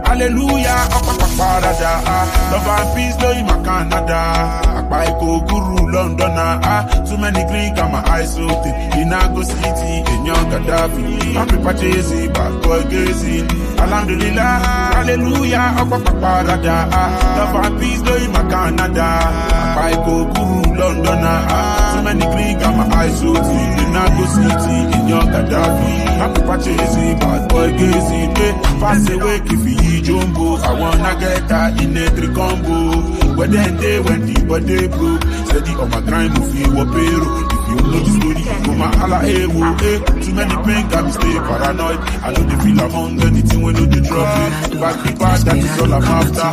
Hallelujah, Akpakparada. Love and peace, no in my Canada. Akpaiko Guru, Londoner. Too many drink and my eyes so thin. In Ago City, in Young Gaddafi. Happy Pachezi, bad boy gazing. Alhamdulillah, hallelujah, Akpakparada. Love and peace, no in my Canada. Akpaiko Guru, Londoner. Too many drink and my eyes so thin. In Ago City, in Young Gaddafi. Happy Pachezi, bad boy gazing. Pass away, if you jumbo, I wanna get that in a three combo. When then they went deep, but they broke. Steady on my grind, movie, wapero. If you know the story, go my ala eh, wo, eh. Too many pain, got me stay paranoid. I know they feel among anything when they drop it. Back the back, that is all I'm after.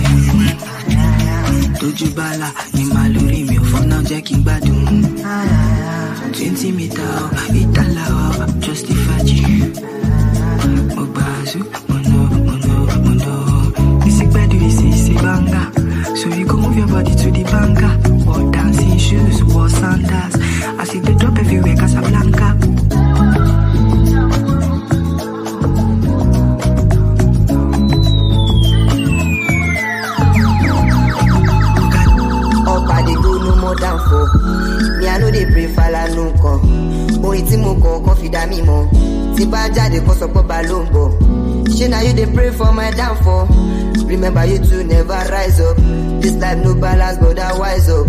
Tojubala, ni maluri mi ò fọ́nà jẹ́ kí n gbádùn. Twenty meter, ìtàlá, justify you. Mo gbàzú, mo no, mo no, mo no. Isi gbẹ́dù, isi isi banga. So you go move your body to the banga. Or dancing shoes, or sandals. I see the drop everywhere, Casablanca. Down for me, I know they pray for la no con. Oh, it's mo con confida me mo. Si ba jade ko so po balombo. She now you they pray for my downfall. Remember you to never rise up. This life no balance, but I wise up.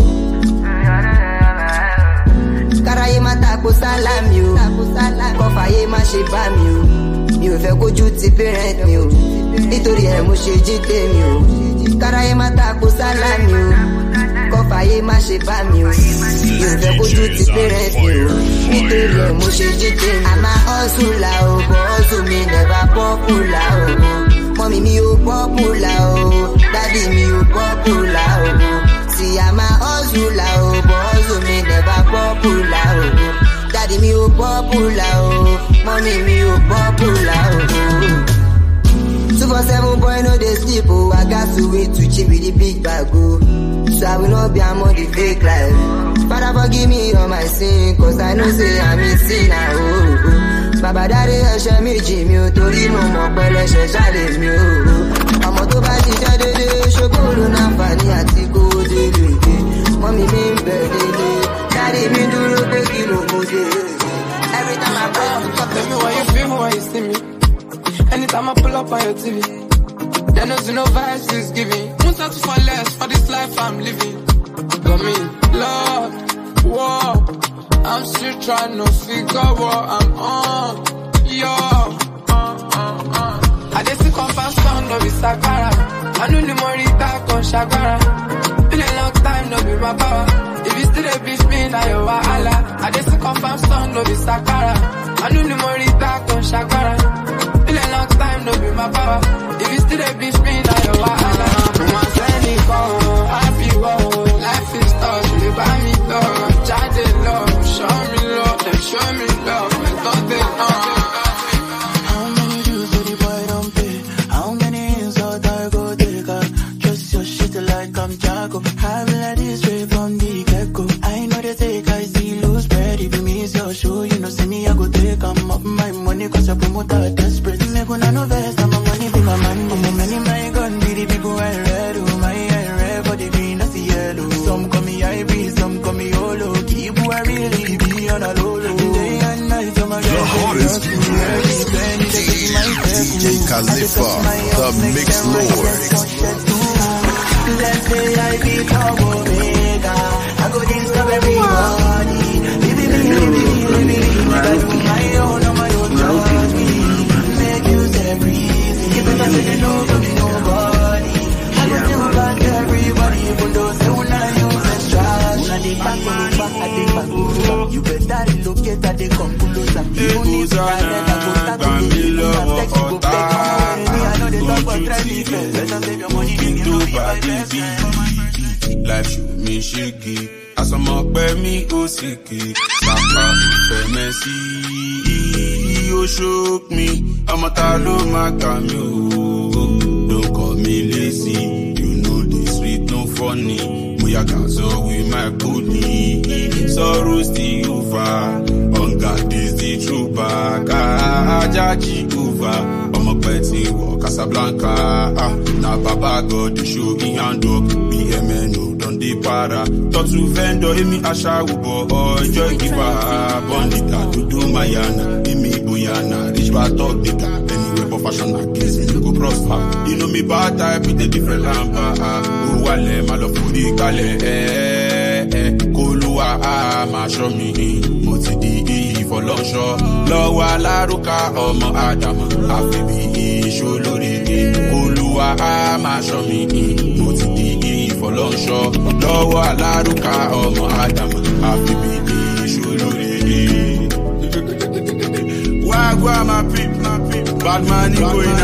Karaye mata ko salam you. Kofaye ma she bam you. Mi ò fẹ́ kójú ti parent mi o. Nítorí ẹ̀ mo ṣe jí tèmi o. Karaye mata ko salam you. Kofaye ma she bam you. Mi ò fẹ́ kójú ti parent mi o. Nítorí ẹ̀ mo ṣe jí tèmi. I'm a hustler o, but hustle me never popular o. Mommy mi ò popular o. Daddy mi ò popular o. See I'm a hustler o, but hustle me never popular o. Daddy mi ò popular o. Mommy mi ò popular o. Two for seven boy no dey sleep oh. I got to wait to chip with the big bag oh. So I will not be among the fake life. Father forgive me all my sin, cause I know say I'm a sinner oh, oh. Baba daddy ẹ̀ṣẹ̀ méjì mi ò torí mo mọ̀ pẹ̀lẹ́ ẹ̀ṣẹ̀ ṣàlẹ̀ mi oh. Ọmọ tó bá ṣiṣẹ́ dédé ṣokòrò náà fà ní àti kó délé. Mọ́mí mi ń bẹ̀ délé, dáàdì mi dúró pé kí ló kó dé. Every time I pray, tell me what you feel when you see me. Anytime I pull up on your T V, there no to no vibes is giving. Won't settle for less for this life I'm living. Got me, Lord, war. I'm still trying to figure what I'm on. Yo, uh, uh, uh. I just see compound sound, no be Sakara. I know the money that on Shagara. Been a long time, no be my power. If you still a bitch, me, now you are Allah. I just see compound sound, no be Sakara. I know the money that on Shagara. Been a long time, no be my power. If you still a bitch, me, now you are Allah. I'm a sending call, happy wow. Life is tough, you buy me love. Charge it love, show me love, then show me love. There's nothing on. How many dues do the boy don't pay? How many insult I go take her? Trust your shit like I'm Jago. I will let this straight from the get-go. I know they take, I see lose bread. If you miss your show, you know, see me, I go take. I'm up my money, cause I promote a desperate. Me gonna no vest, I'm a money, be my man. I'm a money, my gun, be the people I read. Oh, my I read for the green, that's the yellow. Some call me I B, some call me Olo. Keep who I really be on a low low. Day and night, I'm a the hottest D J Khalifa, the Mix Lord. Let's say I become Omega. I go disturb everybody. Baby, baby, baby, baby, I do my own, on my own, trust me. Make use every easy. If it's not saying no, for me, nobody. I go do back everybody, even though they will not use this trash. Now they back on the back, I they back on the back. You better look at that, they come closer. Even if I let I go start to get you, I'm text you, go back. I know they talk about try me first. Better save your money, you know be my best friend. Life shoot me shaky. As I'm up by me, oh sicky. Sapa, Femesi, you shook me. I'm a talo, my cameo. Don't call me lazy. You know this sweet, no funny. We are cancel with my booty. Sorrows the over. On God is the true back. Ajaji over. I'm a petty walk. As Casablanca. Ah, now Baba God, the show me hand up. B M N O, don't de para. Talk to vendor, me Asha Ubo, oh, joy giver. Bondita, to do Mayana, me Buyana, rich bar talk data. Anyway, for fashion, I guess me go prosper. You know me bad type with a different lampa. Ah, Uwale, my love for the Kale, eh, eh, Kolua, ah, ma show me, Moti di for long show. Lowa la ruka, omo Adam, Afibi, show lori, Kolua, ah, ma show me, Moti di for long show. Lowa la ruka, omo Adam, Afibi, show lori. Wagwa my people, my people, bad man going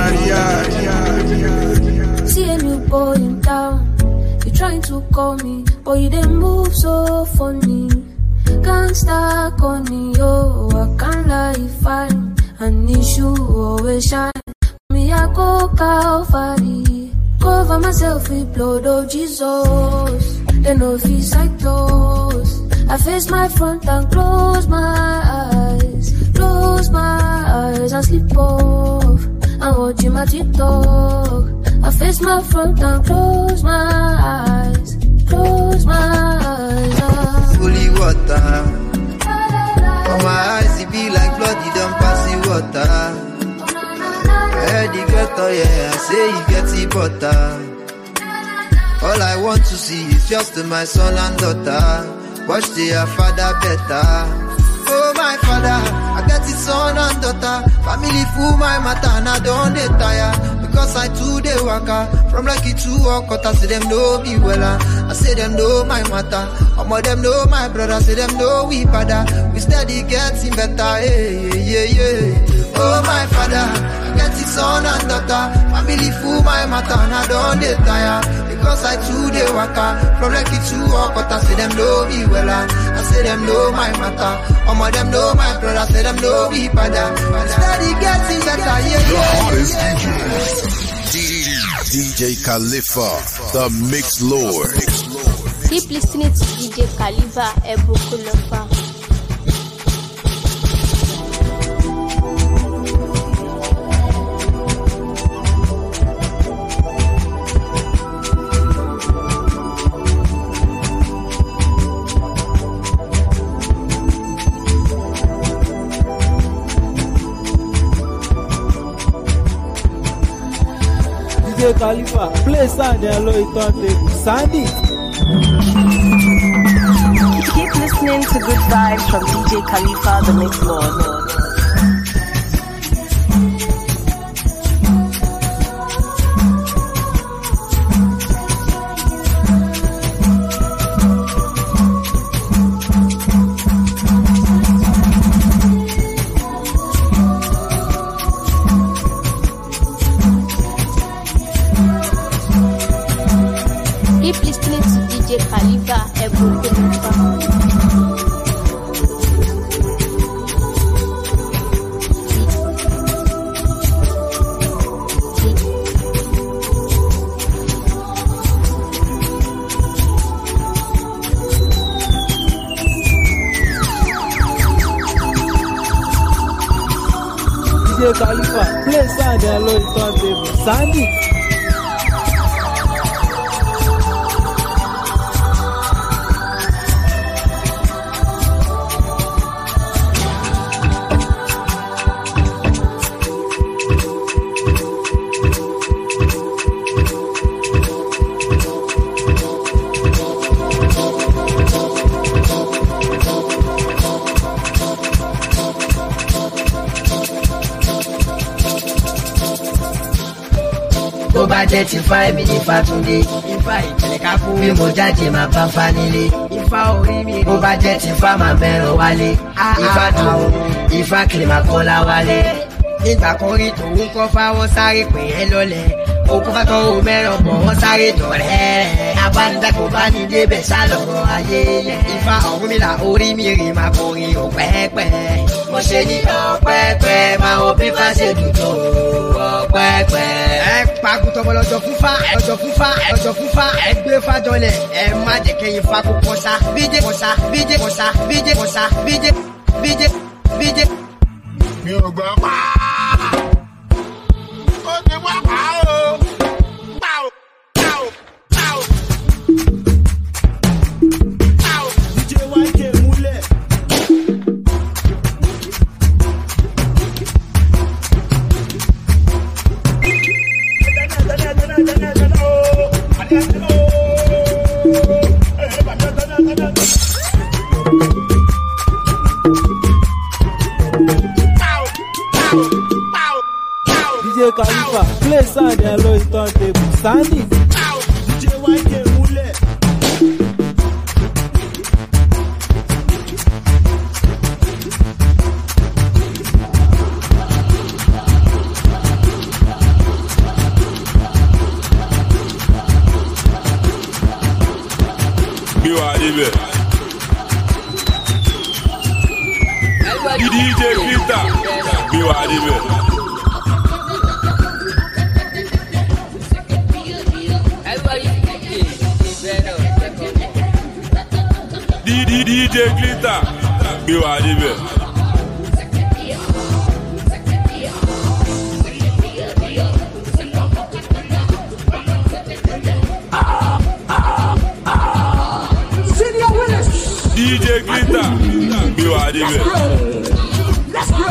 at see a new boy in town, you trying to call me, but you didn't move so funny. Can't start on me, oh, I can't lie, fine. An issue always shine. Me, I go Calvary, cover myself with blood of Jesus. Then no fees like those. I face my front and close my eyes, close my eyes and sleep off. I'm watching my TikTok. I face my front and close my eyes, close my eyes. Holy water, for my eyes it be like blood, you don't pass the water. I heard you get oh yeah, I say you get the butter. All I want to see is just my son and daughter. Watch their father better. Oh my father, I get it son and daughter. Family full my matter and I don't dey tire. Because I too dey waka from lucky to Okota, say them know me well. I say them know my matter. Some of them know my brother, say them know we father. We steady getting better, yeah, yeah, yeah. Oh my father, I get it son and daughter. Family full my matter and I don't dey tire. Because I too dey waka from lucky to Okota, say them know me well. I say them know my matter. Some of them know my brother, say them know we father. We steady getting better, yeah, yeah, yeah. D J Khalifa, the Mix Lord. Keep listening to D J Khalifa Ebukulafa. D J Khalifa, play Sandy and Low turntable. Sandy. Keep listening to good vibes from D J Khalifa, the Mix Lord. Keep listening to D J Khalifa Ebukulafa. D J Khalifa, play Sandy and Low turntable. Sandy. Bó bá jẹ́ ti fa èmi ní Fátúndé, Ifá ìjìnlẹ̀ ká fún bí mo jáde máa bá fa nílé. Ifá orí mi bó bá jẹ́ ti fa máa mẹ́ràn wálé. Ifá dùn, Ifá kìlì máa kọ́lá wálé. Nígbà kan rí tòun kọ́ fáwọn sáré pè é lọ́lẹ̀. Òkú fátọ́ ò mẹ́ràn bọ̀ wọ́n sáré dọ̀rẹ́ rẹ̀. Abánidẹ́kùn bá ní débẹ̀ sálọ̀rọ̀ ayé yẹn. Ifá Ọ̀rúnmìlà orí mi rè máa kọrin òpẹ́pẹ́. Mo ṣe ní ọ̀pẹ́pẹ́ máa wo bí fá ṣe dùn tó ọ̀pẹ́pẹ́. Ẹ pàgùtọ̀ bọ̀ lọ́jọ́ fúnfá, lọ́jọ́ fúnfá, lọ́jọ́ fúnfá. Ẹ gbé fájọlẹ̀, ẹ má jẹ́ kẹ́yìn fa kó kọ́sá. Bíjé kọ́sá, bíjé kọ́sá, bíjé kọ́sá, bíjé bíjé bíjé. Mi ò gbọ́ pa. Ó ti wá pa. J Khalifa, play sound and low turntable. Sandy. D J Y K Mule. D J Glitter, be what it is. D J Glitter, be what it is. D J Glitter, be what it is. Let's go.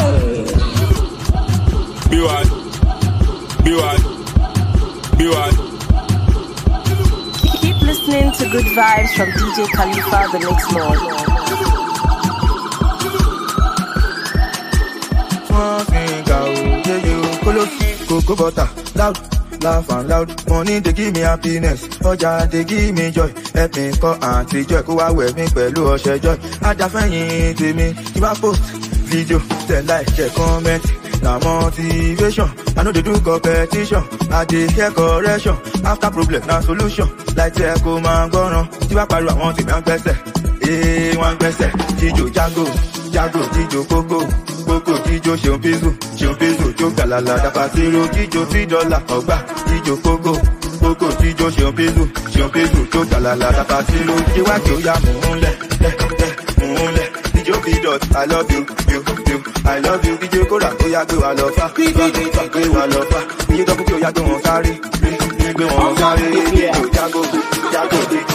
Be what? Be what? Be what? Keep listening to good vibes from D J Khalifa, the Mix Lord. Cocoa butter, loud, laugh and loud. Money they give me happiness, ọjà they give me joy. Help me call auntie joy, kó wá wẹ̀ mí pẹ̀lú ọṣẹ joy. Ajafẹ́yìn tèmi, kí wá post video, tell like, share, comment. Na motivation, I know they do competition. I dey hear correction, after problem na solution. Like say kó máa gbọ́ràn, tí wá pariwo àwọn tèmi wọ́n gbẹ́sẹ̀. Ee wọ́n gbẹ́sẹ̀, jíjó jago, jago jíjó kókó. Kókó jíjó ṣeun pízù, ṣeun pízù jó gàlàlà dàpà zero jíjó tí dọ́là ọgbà jíjó kókó. Kókó jíjó ṣeun pízù, ṣeun pízù jó gàlàlà dàpà zero jíwájú ya mú un lẹ̀, lẹ̀, lẹ̀, mú un lẹ̀. Díjó bí dot, I love you, you, you, I love you. Díjó kóra ó yá gbé wa lọ fá, gbé wa lọ fá. Díjó dọ́kú kí ó yá gbé wọn sáré, gbé wọn sáré. Díjó jágó, jágó díjó.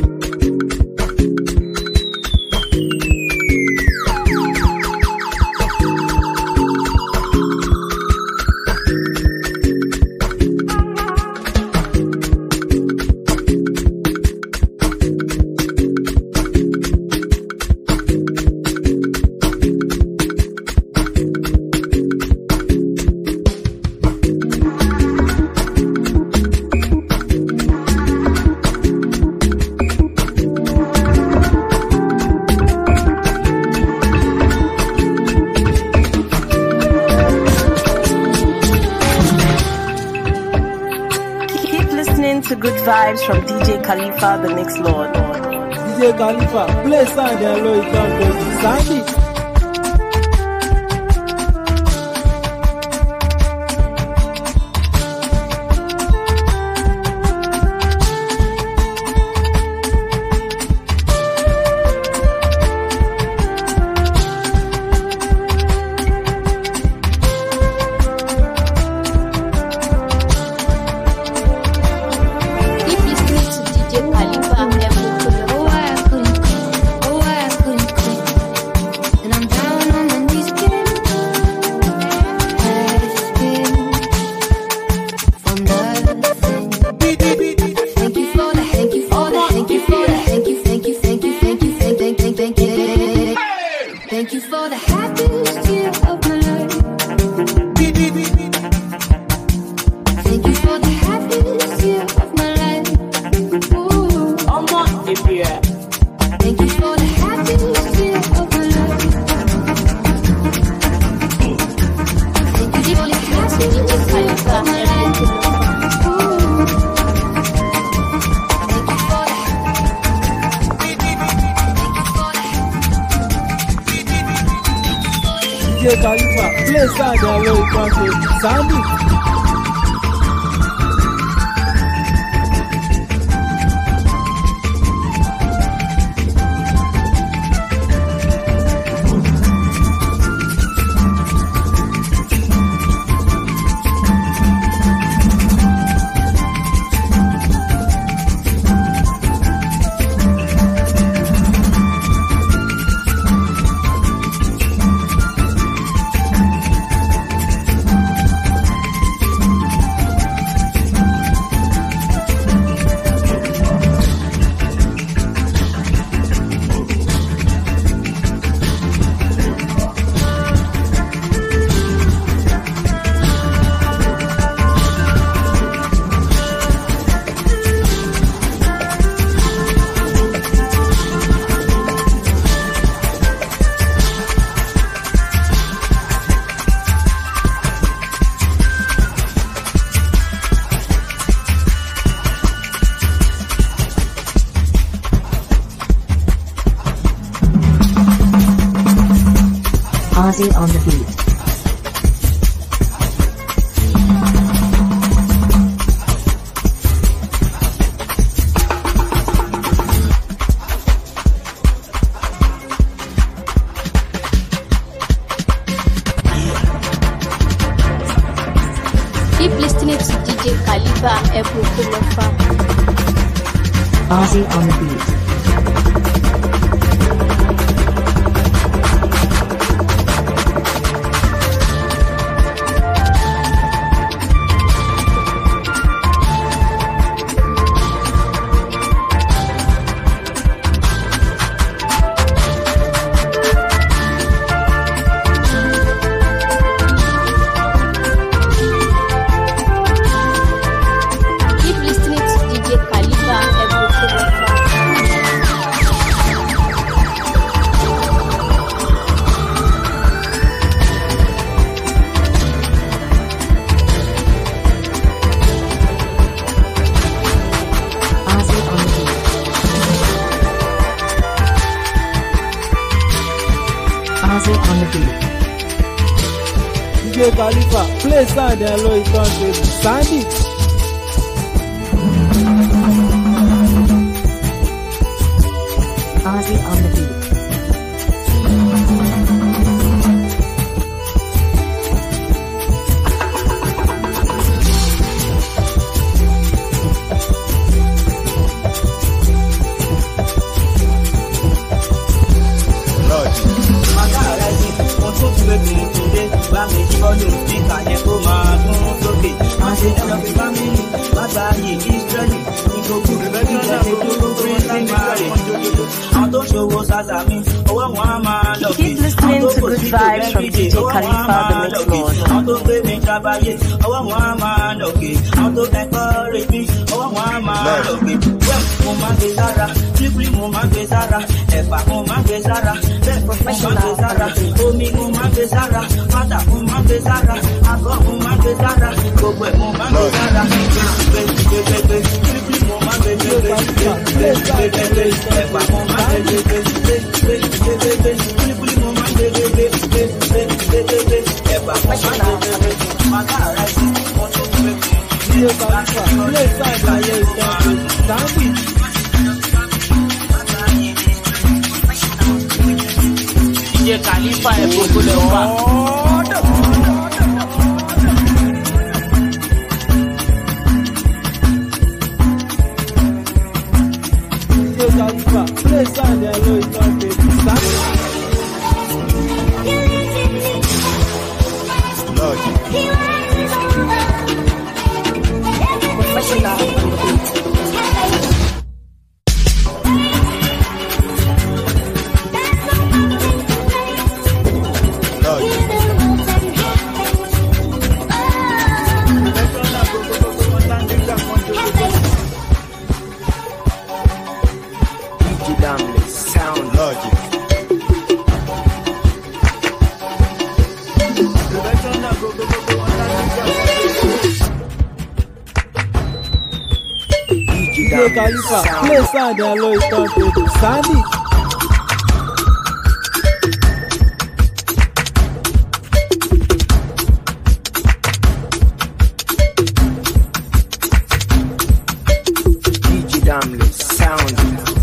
Vibes from D J Khalifa, the Mix Lord. D J Khalifa, play sound and low turntable. Sandy. D J Khalifa, play sound and low turntable. Sandy. Ozzy on the beat. Keep listening to D J Khalifa Ebu Kulofa. Ozzy on the beat. Keep listening to D J Khalifa Ebu Kulofa. Ozzy on the beat. Ozzy on the beat. D J Khalifa, play sound and low it on the Sandy. Ozzy on the beat. Keep listening to good vibes from D J Khalifa, the Mix Lord. D J Khalifa Ebu Kulofa. Play sound and low it on the Sound logic. D J Khalifa, play sound and low it on the Sandy. D J Damley, sound.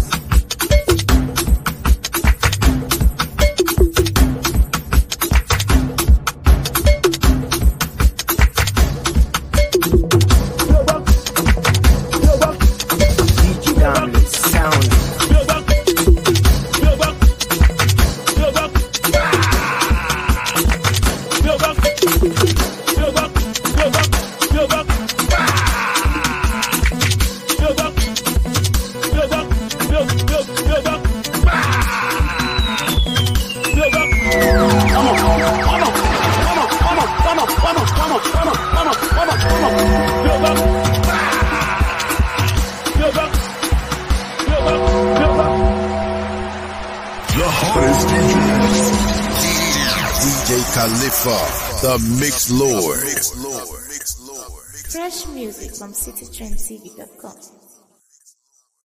Khalifa, the Mix Lord. Fresh music from citytrendtv dot com.